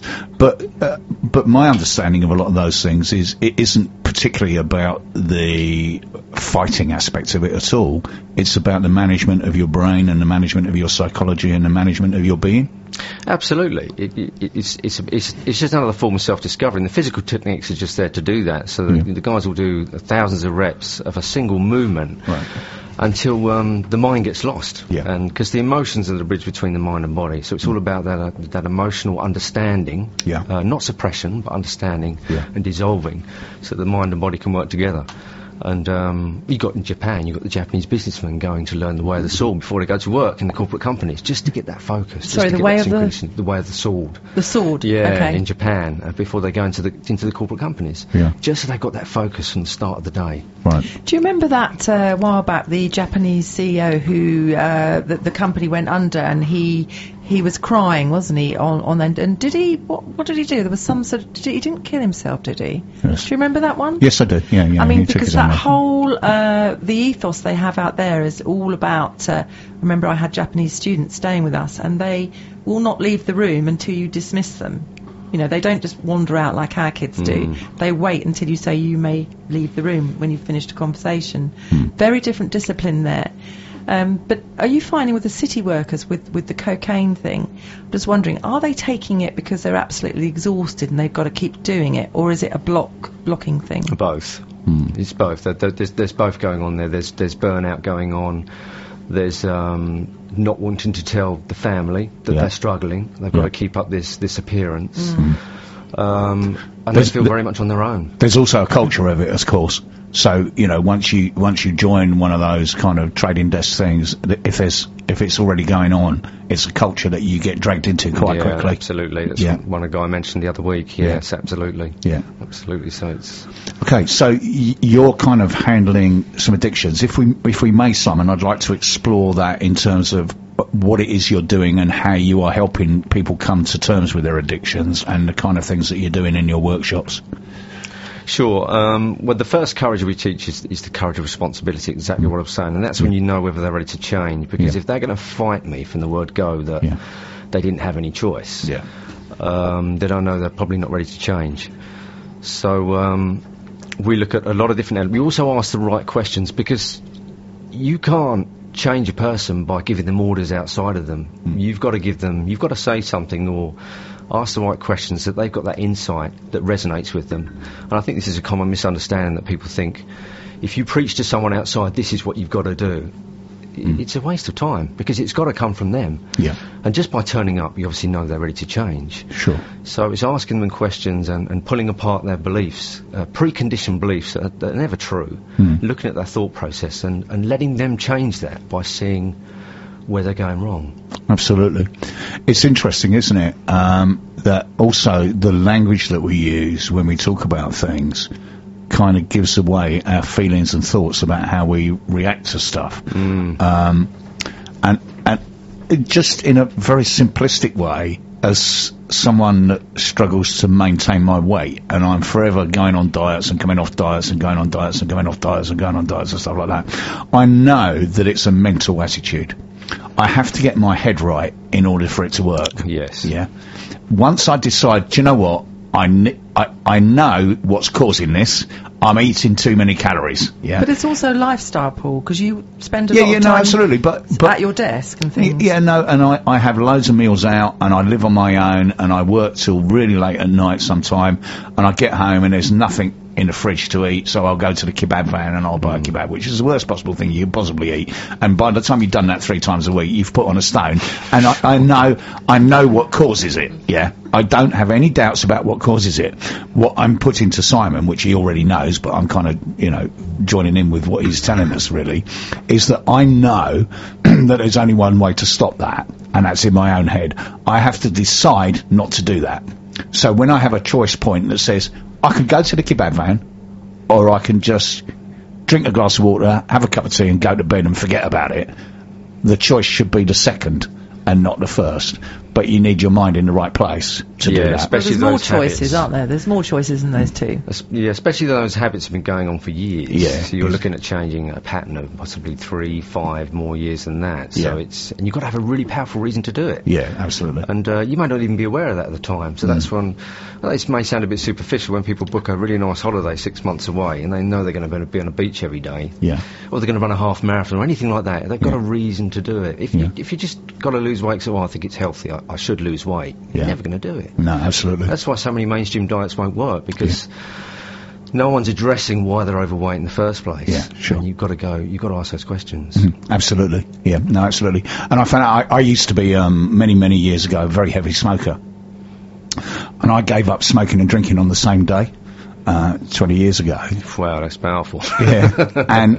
But my understanding of a lot of those things is it isn't particularly about the fighting aspect of it at all. It's about the management of your brain and the management of your psychology and the management of your being. Absolutely. It's just another form of self-discovery, and the physical techniques are just there to do that. So the guys will do thousands of reps of a single movement Right. until the mind gets lost. Yeah. And because the emotions are the bridge between the mind and body, so it's all about that emotional understanding, Yeah. not suppression, but understanding Yeah. and dissolving, so the mind and body can work together. And you got in Japan, you got the Japanese businessmen going to learn the way of the sword before they go to work in the corporate companies, just to get that focus. Sorry, just to the get way that of the- synchronicity, the way of the sword. The sword. Yeah, Okay. in Japan, before they go into the corporate companies. Yeah. Just so they got that focus from the start of the day. Right. Do you remember that a while back, the Japanese CEO who the company went under, and he was crying, wasn't he? And did he? What did he do? There was some sort of. He didn't kill himself, did he? Yes. Do you remember that one? Yes, I do. Yeah. I mean, he took because his own that life. whole the ethos they have out there is all about. Remember, I had Japanese students staying with us, and they will not leave the room until you dismiss them. You know, they don't just wander out like our kids do. They wait until you say you may leave the room when you've finished a conversation. Very different discipline there. But are you finding with the city workers, with the cocaine thing, just wondering, are they taking it because they're absolutely exhausted and they've got to keep doing it, or is it a blocking thing? Both. It's both. There's both going on there. There's burnout going on. There's not wanting to tell the family that Yeah. they're struggling. They've got Yeah. to keep up this appearance. And they There's- feel very much on their own. There's also a culture of it, of course. So once you join one of those kind of trading desk things, if it's already going on, it's a culture that you get dragged into quite Yeah, quickly. absolutely. That's Yeah. one guy I mentioned the other week. Yes, absolutely. Yeah. Absolutely. So it's Okay, so you're kind of handling some addictions. If we may, Simon, I'd like to explore that in terms of what it is you're doing and how you are helping people come to terms with their addictions and the kind of things that you're doing in your workshops. sure. Well, the first courage we teach is the courage of responsibility, exactly what I was saying. And that's when you know whether they're ready to change. Because Yeah. if they're going to fight me from the word go that Yeah. they didn't have any choice, then I know they're probably not ready to change. So we look at a lot of different elements. We also ask the right questions, because you can't change a person by giving them orders outside of them. You've got to say something or ask the right questions, that they've got that insight that resonates with them. And I think this is a common misunderstanding, that people think if you preach to someone outside, this is what you've got to do. It's a waste of time, because it's got to come from them. Yeah. And just by turning up, you obviously know they're ready to change. Sure. So it's asking them questions and pulling apart their beliefs, preconditioned beliefs that are never true, looking at their thought process and letting them change that by seeing where they're going wrong. Absolutely. It's interesting, isn't it? that also the language that we use when we talk about things kind of gives away our feelings and thoughts about how we react to stuff. And just in a very simplistic way, as someone that struggles to maintain my weight, and I'm forever going on diets and coming off diets and going on diets and going off diets and going on diets and stuff like that, I know that it's a mental attitude. I have to get my head right in order for it to work. Yes. Yeah. Once I decide, do you know what? I know what's causing this. I'm eating too many calories. Yeah. But it's also lifestyle, Paul, because you spend a lot of time absolutely. But at your desk and things. Yeah, no, and I have loads of meals out, and I live on my own, and I work till really late at night sometime, and I get home and there's nothing in the fridge to eat, so I'll go to the kebab van and I'll buy a kebab, which is the worst possible thing you can possibly eat. And by the time you've done that 3 times a week, you've put on a stone. And I know what causes it. Yeah, I don't have any doubts about what causes it. What I'm putting to Simon, which he already knows, but I'm kind of, joining in with what he's telling us really, is that I know that there's only one way to stop that, and that's in my own head. I have to decide not to do that. So when I have a choice point that says, I can go to the kebab van, or I can just drink a glass of water, have a cup of tea and go to bed and forget about it, the choice should be the second and not the first. But you need your mind in the right place to do that. Especially there's more those choices, habits. aren't there? There's more choices than those two. Yeah, especially those habits have been going on for years. Yeah. So you're looking at changing a pattern of possibly 3, 5 more years than that. So Yeah. and you've got to have a really powerful reason to do it. Yeah, absolutely. And you might not even be aware of that at the time. So that's when, this may sound a bit superficial when people book a really nice holiday 6 months away and they know they're going to be on a beach every day. Yeah. Or they're going to run a half marathon or anything like that. They've got a reason to do it. If you just got to lose weight, so I think it's healthy, I should lose weight. You're never going to do it. No, absolutely. That's why so many mainstream diets won't work, because no one's addressing why they're overweight in the first place. Yeah, sure. And you've got to ask those questions. Absolutely. Yeah, no, absolutely. And I found out, I used to be, many, many years ago, a very heavy smoker. And I gave up smoking and drinking on the same day, 20 years ago. Wow, that's powerful. Yeah. And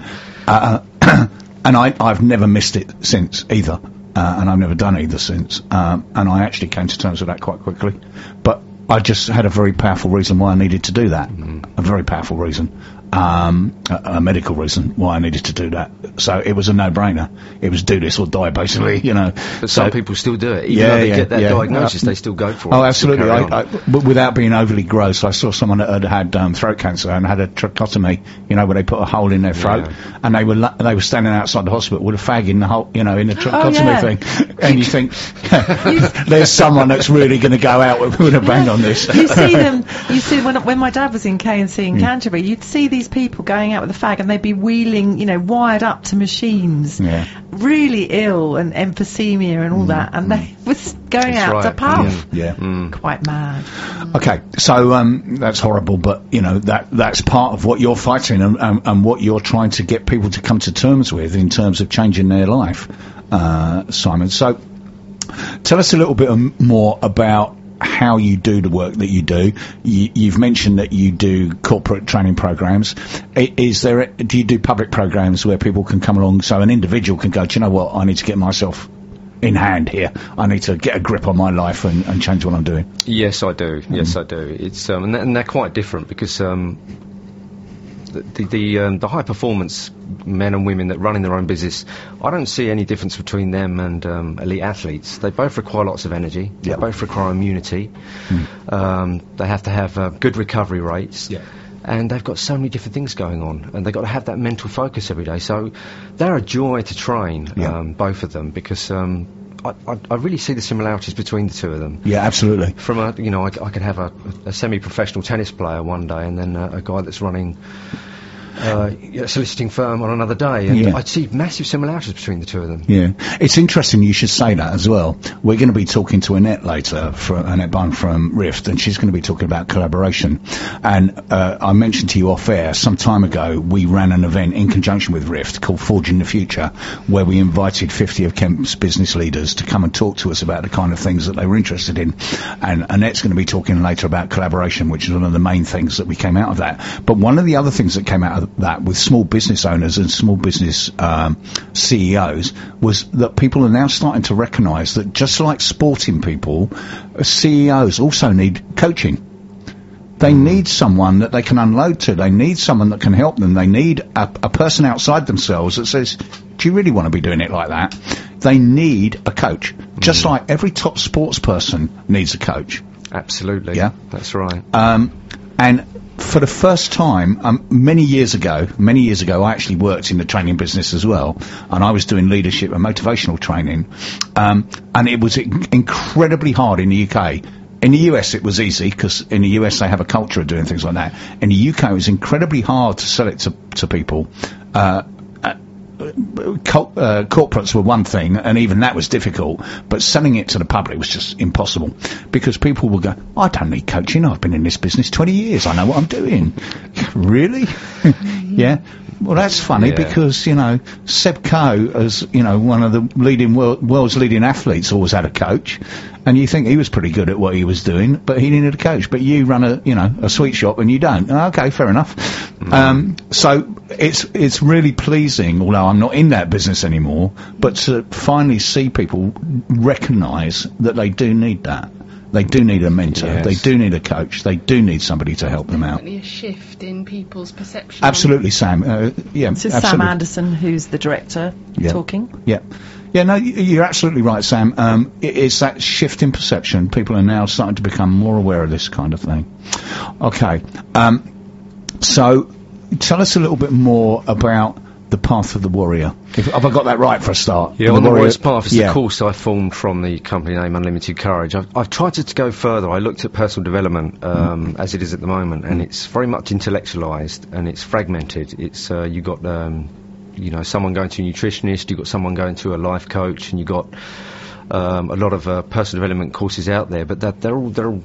I've never missed it since either. And I've never done either since. And I actually came to terms with that quite quickly. But I just had a very powerful reason why I needed to do that. A very powerful reason. A medical reason why I needed to do that. So it was a no-brainer. It was do this or die, basically, But some people still do it. Even though they get that diagnosis, they still go for it. Oh, absolutely. But without being overly gross, I saw someone that had throat cancer and had a tracheotomy, where they put a hole in their throat, and they were standing outside the hospital with a fag in the hole, in the tracheotomy thing. And you think, there's someone that's really going to go out with a bang on this. You see when my dad was in K&C in Canterbury, you'd see these people going out with a fag and they'd be wheeling, wired up to machines, really ill and emphysema and all that, and they was going out to puff. Quite mad. Okay, so that's horrible, but that's part of what you're fighting and what you're trying to get people to come to terms with in terms of changing their life, Simon. So tell us a little bit more about how you do the work that you do. You've mentioned that you do corporate training programs. Do you do public programs where people can come along, so an individual can go, do you know what, I need to get myself in hand here. I need to get a grip on my life and change what I'm doing. Yes, I do. Yes, I do. It's and they're quite different, because the high performance men and women that run in their own business, I don't see any difference between them and elite athletes. They both require lots of energy. They both require immunity. They have to have good recovery rates. And they've got so many different things going on, and they've got to have that mental focus every day. So they're a joy to train, both of them, because I really see the similarities between the two of them. Yeah, absolutely. From I could have a semi-professional tennis player one day, and then a guy that's running a soliciting firm on another day, and I'd see massive similarities between the two of them. Yeah, it's interesting you should say that as well. We're going to be talking to Annette later, Annette Bung from Rift, and she's going to be talking about collaboration. And I mentioned to you off air, some time ago, we ran an event in conjunction with Rift called Forging the Future, where we invited 50 of Kent's business leaders to come and talk to us about the kind of things that they were interested in. And Annette's going to be talking later about collaboration, which is one of the main things that we came out of that. But one of the other things that came out of that with small business owners and small business CEOs was that people are now starting to recognise that just like sporting people, CEOs also need coaching. They need someone that they can unload to. They need someone that can help them. They need a person outside themselves that says, do you really want to be doing it like that? They need a coach. Just like every top sports person needs a coach. Absolutely. Yeah. That's right. And for the first time, many years ago, I actually worked in the training business as well, and I was doing leadership and motivational training, and it was incredibly hard in the UK. In the US, it was easy because in the US they have a culture of doing things like that. In the UK, it was incredibly hard to sell it to people. Corporates were one thing, and even that was difficult, but selling it to the public was just impossible because people would go, I don't need coaching, I've been in this business 20 years, I know what I'm doing. Really? Yeah. Well, that's funny because, you know, Seb Coe, as, you know, one of the leading world's leading athletes, always had a coach, and you think he was pretty good at what he was doing, but he needed a coach. But you run a sweet shop and you don't. Okay, fair enough. So it's really pleasing, although I'm not in that business anymore, but to finally see people recognise that they do need that. They do need a mentor. Yes. They do need a coach. They do need somebody to help them out. Definitely a shift in people's perception. Absolutely, Sam. Yeah, this is absolutely. Sam Anderson, who's the director, talking. Yeah. Yeah, no, you're absolutely right, Sam. It's that shift in perception. People are now starting to become more aware of this kind of thing. Okay. So tell us a little bit more about the Path of the Warrior. Have I got that right for a start? Yeah, the Warrior's Path is the course I formed from the company name Unlimited Courage. I've tried to go further. I looked at personal development as it is at the moment, and it's very much intellectualised and it's fragmented. It's you got someone going to a nutritionist, you've got someone going to a life coach, and you've got a lot of personal development courses out there, but they're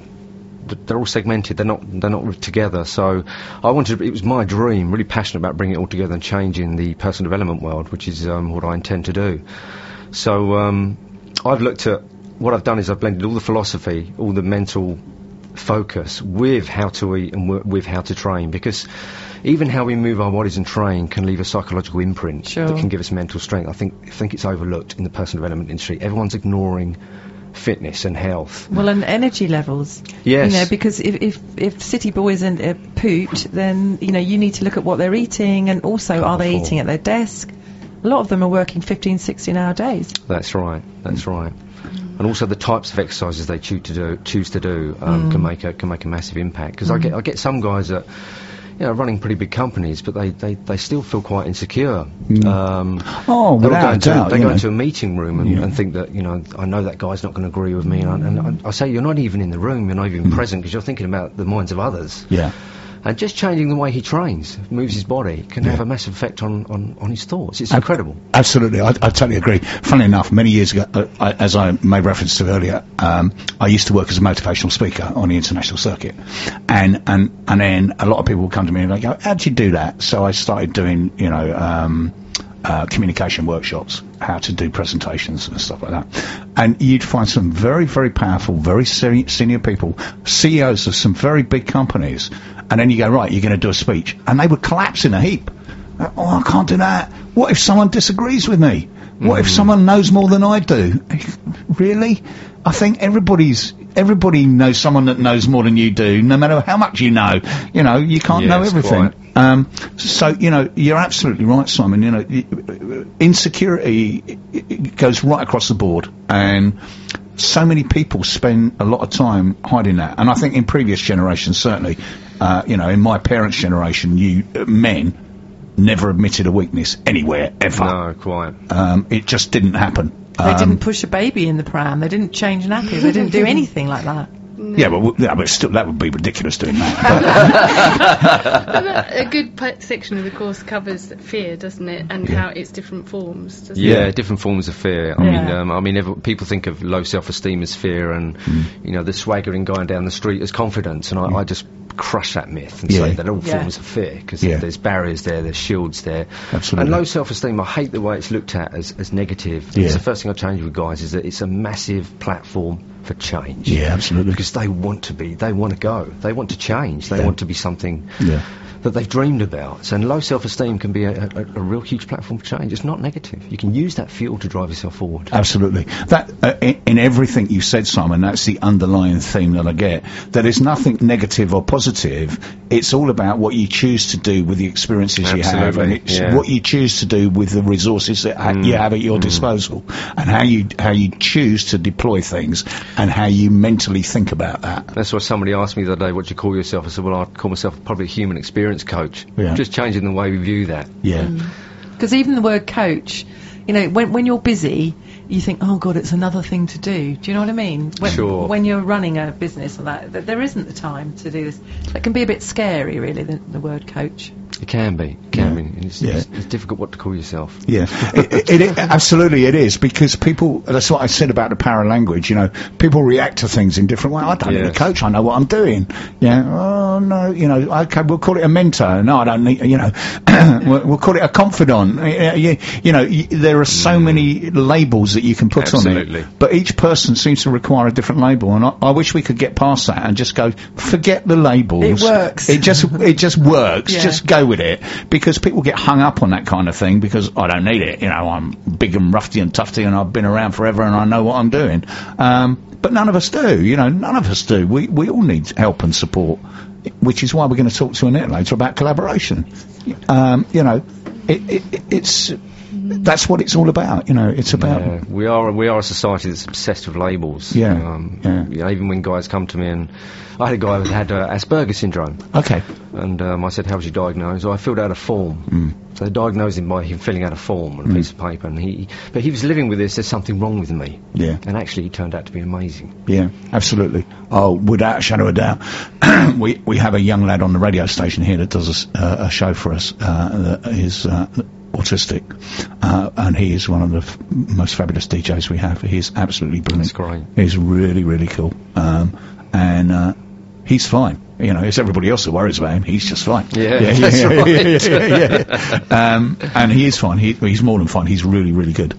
all segmented. They're not together. So it was my dream, really passionate about bringing it all together and changing the personal development world, which is what I intend to do. So I've looked at what I've done is I've blended all the philosophy, all the mental focus with how to eat and with how to train, because even how we move our bodies and train can leave a psychological imprint that can give us mental strength. I think it's overlooked in the personal development industry. Everyone's ignoring fitness and health. Well, and energy levels. Yes. You know, because if city boys are poot, then, you know, you need to look at what they're eating, and also are they eating at their desk? A lot of them are working 15, 16-hour days. That's right. And also the types of exercises they choose to do can make a massive impact. Because I get some guys that, you know, running pretty big companies, but they still feel quite insecure. Without a doubt. They go into a meeting room and think that, you know, I know that guy's not going to agree with me. And I say, you're not even in the room, you're not even present, because you're thinking about the minds of others. Yeah. And just changing the way he trains, moves his body, can have a massive effect on his thoughts. It's incredible. Absolutely, I totally agree. Funnily enough, many years ago, as I made reference to earlier, I used to work as a motivational speaker on the international circuit, and then a lot of people would come to me and they go, "How'd you do that?" So I started doing, communication workshops, how to do presentations and stuff like that. And you'd find some very, very powerful, very senior people, CEOs of some very big companies, and then you go, right, you're going to do a speech, and they would collapse in a heap. I can't do that. What if someone disagrees with me? What if someone knows more than I do? Really? I think everybody knows someone that knows more than you do, no matter how much you know. You know, you can't know everything. So, you know, you're absolutely right, Simon. You know, insecurity goes right across the board, and so many people spend a lot of time hiding that. And I think in previous generations, certainly, in my parents' generation, men never admitted a weakness anywhere, ever. No, quite. It just didn't happen. They didn't push a baby in the pram. They didn't change nappies. They didn't do anything like that. No. Yeah, but still, that would be ridiculous doing that. A good section of the course covers fear, doesn't it, and how it's different forms. Doesn't it? Different forms of fear. I mean, people think of low self-esteem as fear, and you know, the swaggering guy down the street as confidence, and I just crush that myth and say that all forms of fear, because there's barriers there's shields there. Absolutely. And low self-esteem, I hate the way it's looked at as negative. It's the first thing I change with guys is that it's a massive platform for change. Yeah, absolutely. Because they want to go. They want to change. They want to be something that they've dreamed about. So, and low self-esteem can be a real huge platform for change. It's not negative. You can use that fuel to drive yourself forward. Absolutely. That in everything you said, Simon, that's the underlying theme that I get. There is nothing negative or positive. It's all about what you choose to do with the experiences you have, and it's what you choose to do with the resources that you have at your disposal, and how you choose to deploy things, and how you mentally think about that. That's why somebody asked me the other day, what do you call yourself? I said, well, I'd call myself probably a human experience coach. Just changing the way we view that. Because even the word coach, you know, when you're busy, you think, oh God, it's another thing to do. Do you know what I mean? When you're running a business or that there isn't the time to do this. It can be a bit scary, really, the word coach. It can be. It's difficult what to call yourself. Yeah, absolutely it is, because people, that's what I said about the power of language, you know, people react to things in different ways. I don't need a coach, I know what I'm doing. Oh, no, you know, okay, we'll call it a mentor. No, I don't need, you know, we'll call it a confidant. You know, there are so many labels that you can put on it, but each person seems to require a different label, and I wish we could get past that and just go, forget the labels. It works. It just works. Just go with it, because people get hung up on that kind of thing, because I don't need it, you know, I'm big and roughy and tufty and I've been around forever and I know what I'm doing. But none of us do, you know, none of us do. We all need help and support, which is why we're going to talk to Annette later about collaboration. You know, it's that's what it's all about, you know. It's about we are a society that's obsessed with labels. You know, even when guys come to me, and I had a guy who had Asperger's syndrome. Okay. And I said, how was you diagnosed? So I filled out a form. So they diagnosed him by him filling out a form on a piece of paper, and he was living with this. There's something wrong with me. Yeah. And actually, he turned out to be amazing. Yeah, absolutely. Oh, without a shadow of a doubt. we have a young lad on the radio station here that does a show for us that is autistic, and he is one of the most fabulous DJs we have. He's absolutely brilliant. That's great. He's really, really cool. And he's fine. You know, it's everybody else that worries about him. He's just fine. That's right. And he is fine. He's more than fine. He's really, really good.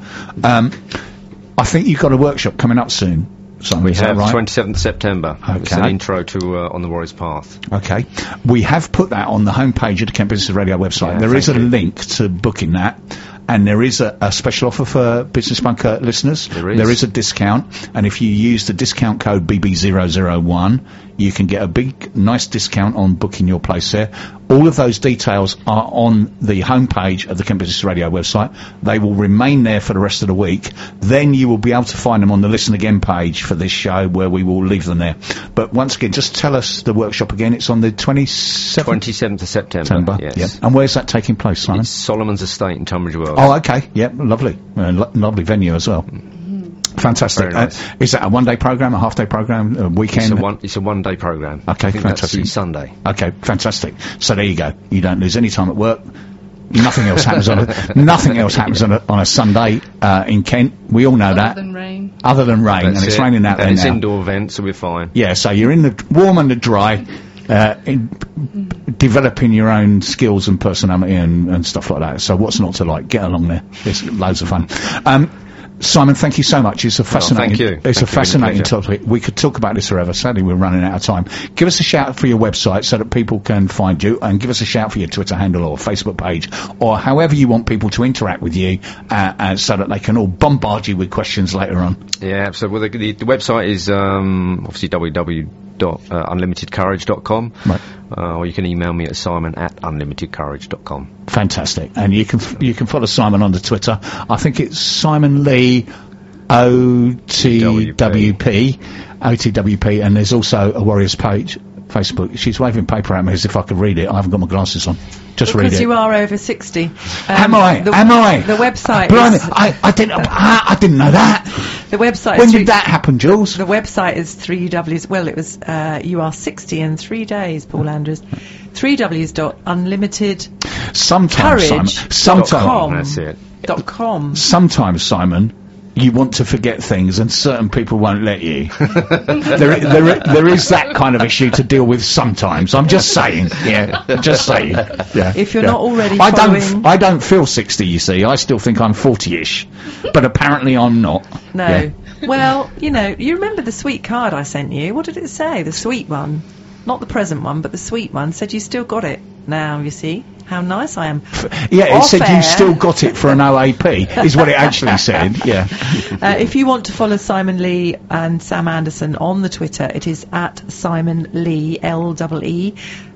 I think you've got a workshop coming up soon. Simon, we have right? 27th September. Okay. It's an intro to On the Warrior's Path. Okay. We have put that on the homepage of the Kent Business Radio website. There is a link to booking that. And there is a special offer for Business Bunker listeners. There is a discount. And if you use the discount code BB001, you can get a big, nice discount on booking your place there. All of those details are on the homepage of the Kent Business Radio website. They will remain there for the rest of the week. Then you will be able to find them on the Listen Again page for this show, where we will leave them there. But once again, just tell us the workshop again. It's on the 27th of September. Yes. Yep. And where's that taking place, Simon? It's Solomon's Estate in Tunbridge Wells. Oh, okay. Yep, lovely. Lovely venue as well. Fantastic. Nice. Is that a one-day program, a half-day program, a weekend? It's a one-day program. Okay, I think fantastic. that's Sunday. Okay, fantastic. So there you go. You don't lose any time at work. Nothing else happens on a Sunday in Kent. We all know that. Other than rain. Other than rain, and it's raining out there now. It's indoor event, so we're fine. Yeah, so you're in the warm and the dry, developing your own skills and personality and stuff like that. So what's not to like? Get along there. It's loads of fun. Simon, thank you so much. It's a fascinating, fascinating topic. We could talk about this forever. Sadly, we're running out of time. Give us a shout for your website so that people can find you, and give us a shout for your Twitter handle or Facebook page, or however you want people to interact with you, so that they can all bombard you with questions later on. Yeah, so well, the website is obviously www.unlimitedcourage.com, right. Or you can email me at simon@unlimitedcourage.com. Fantastic. And you can follow Simon on the Twitter. I think it's Simon Lee OTWP, and there's also a Warriors page, Facebook. She's waving paper at me as if I could read it. I haven't got my glasses on. Just read it. Because you are over 60. Am I? The website. I didn't know that. The website. When did that happen, Jules? The website is 3Ws. Well, it was you are 60 in 3 days, Paul Andrews. 3Ws.unlimited. Sometimes, Simon. That's it. .com. Sometimes, Simon, you want to forget things and certain people won't let you. there is that kind of issue to deal with sometimes. I'm just saying. Yeah, just saying. Yeah. If you're not already I following... I don't feel 60, you see. I still think I'm 40-ish. But apparently I'm not. No. Yeah. Well, you know, you remember the sweet card I sent you? What did it say? The sweet one. Not the present one, but the sweet one said you still got it. Now, you see how nice I am. Yeah, it said Off-air. you still got it for an OAP, is what it actually said. Yeah. If you want to follow Simon Lee and Sam Anderson on the Twitter, it is at Simon Lee, LEE,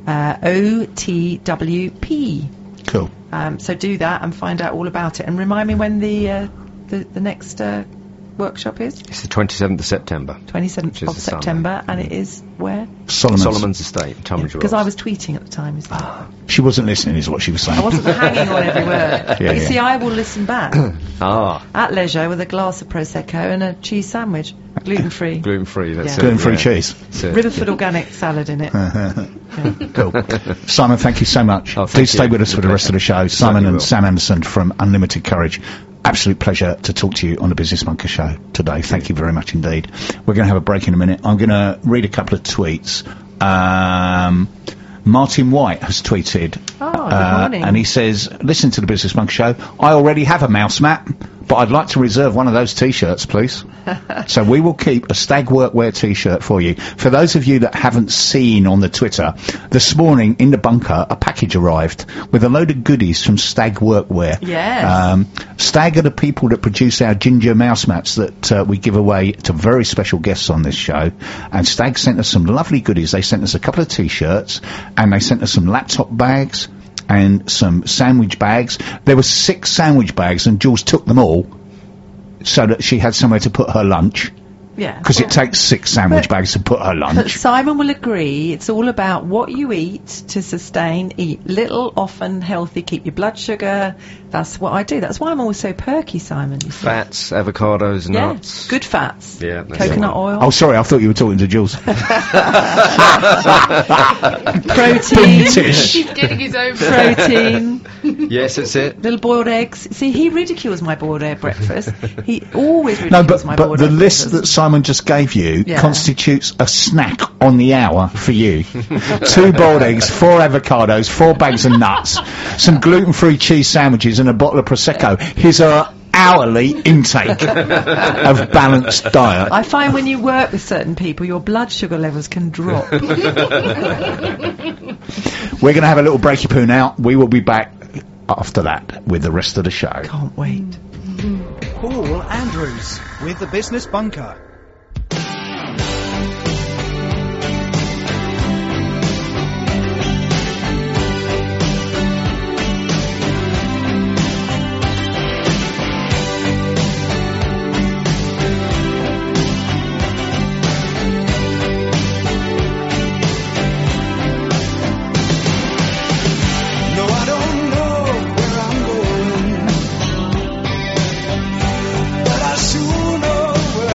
OTWP. Cool. So do that and find out all about it. And remind me when the next workshop is? It's the 27th of September. 27th of September, and it is where? Solomon's Estate, Tunbridge Because I Wells. was tweeting at the time. Is that? She wasn't listening, is what she was saying. I wasn't hanging on every word. Yeah, You yeah. see, I will listen back Ah, at leisure with a glass of Prosecco and a cheese sandwich, gluten-free. gluten-free. That's Yeah. it. Gluten-free yeah. cheese. That's it. Riverford organic salad in it. Cool. Simon, thank you so much. Oh, thank Please stay you. with us for the rest of the show. Simon Certainly and will. Sam Anderson from Unlimited Courage. Absolute pleasure to talk to you on the Business Bunker show today. Thank you very much indeed. We're going to have a break in a minute. I'm going to read a couple of tweets. Martin White has tweeted. Oh, good morning. And he says, listen to the Business Bunker show. I already have a mouse mat, but I'd like to reserve one of those T-shirts, please. So we will keep a Stag Workwear T-shirt for you. For those of you that haven't seen on the Twitter, this morning in the bunker, a package arrived with a load of goodies from Stag Workwear. Yes. Stag are the people that produce our ginger mouse mats that we give away to very special guests on this show. And Stag sent us some lovely goodies. They sent us a couple of T-shirts, and they sent us some laptop bags and some sandwich bags. There were 6 sandwich bags, and Jules took them all so that she had somewhere to put her lunch, Yeah. because it takes 6 sandwich bags to put her But lunch. Simon will agree, it's all about what you eat to sustain. Eat little, often, healthy, keep your blood sugar. That's what I do. That's why I'm always so perky, Simon. You see. Fats, avocados, Yeah, nuts. good fats. Yeah, that's Coconut the one. oil. Oh, sorry, I thought you were talking to Jules. Protein. Tish. He's getting his own. Protein. Yes, that's it. Little boiled eggs. See, he ridicules my boiled egg breakfast. He always No, ridicules my but boiled the egg list breakfast. that Simon just gave you Yeah. constitutes a snack on the hour for you. 2 boiled eggs, 4 avocados, 4 bags of nuts, some gluten-free cheese sandwiches, and a bottle of Prosecco. Here's our hourly intake of balanced diet. I find when you work with certain people, your blood sugar levels can drop. We're going to have a little breaky poo now. We will be back after that with the rest of the show. Can't wait. Paul Andrews with the Business Bunker.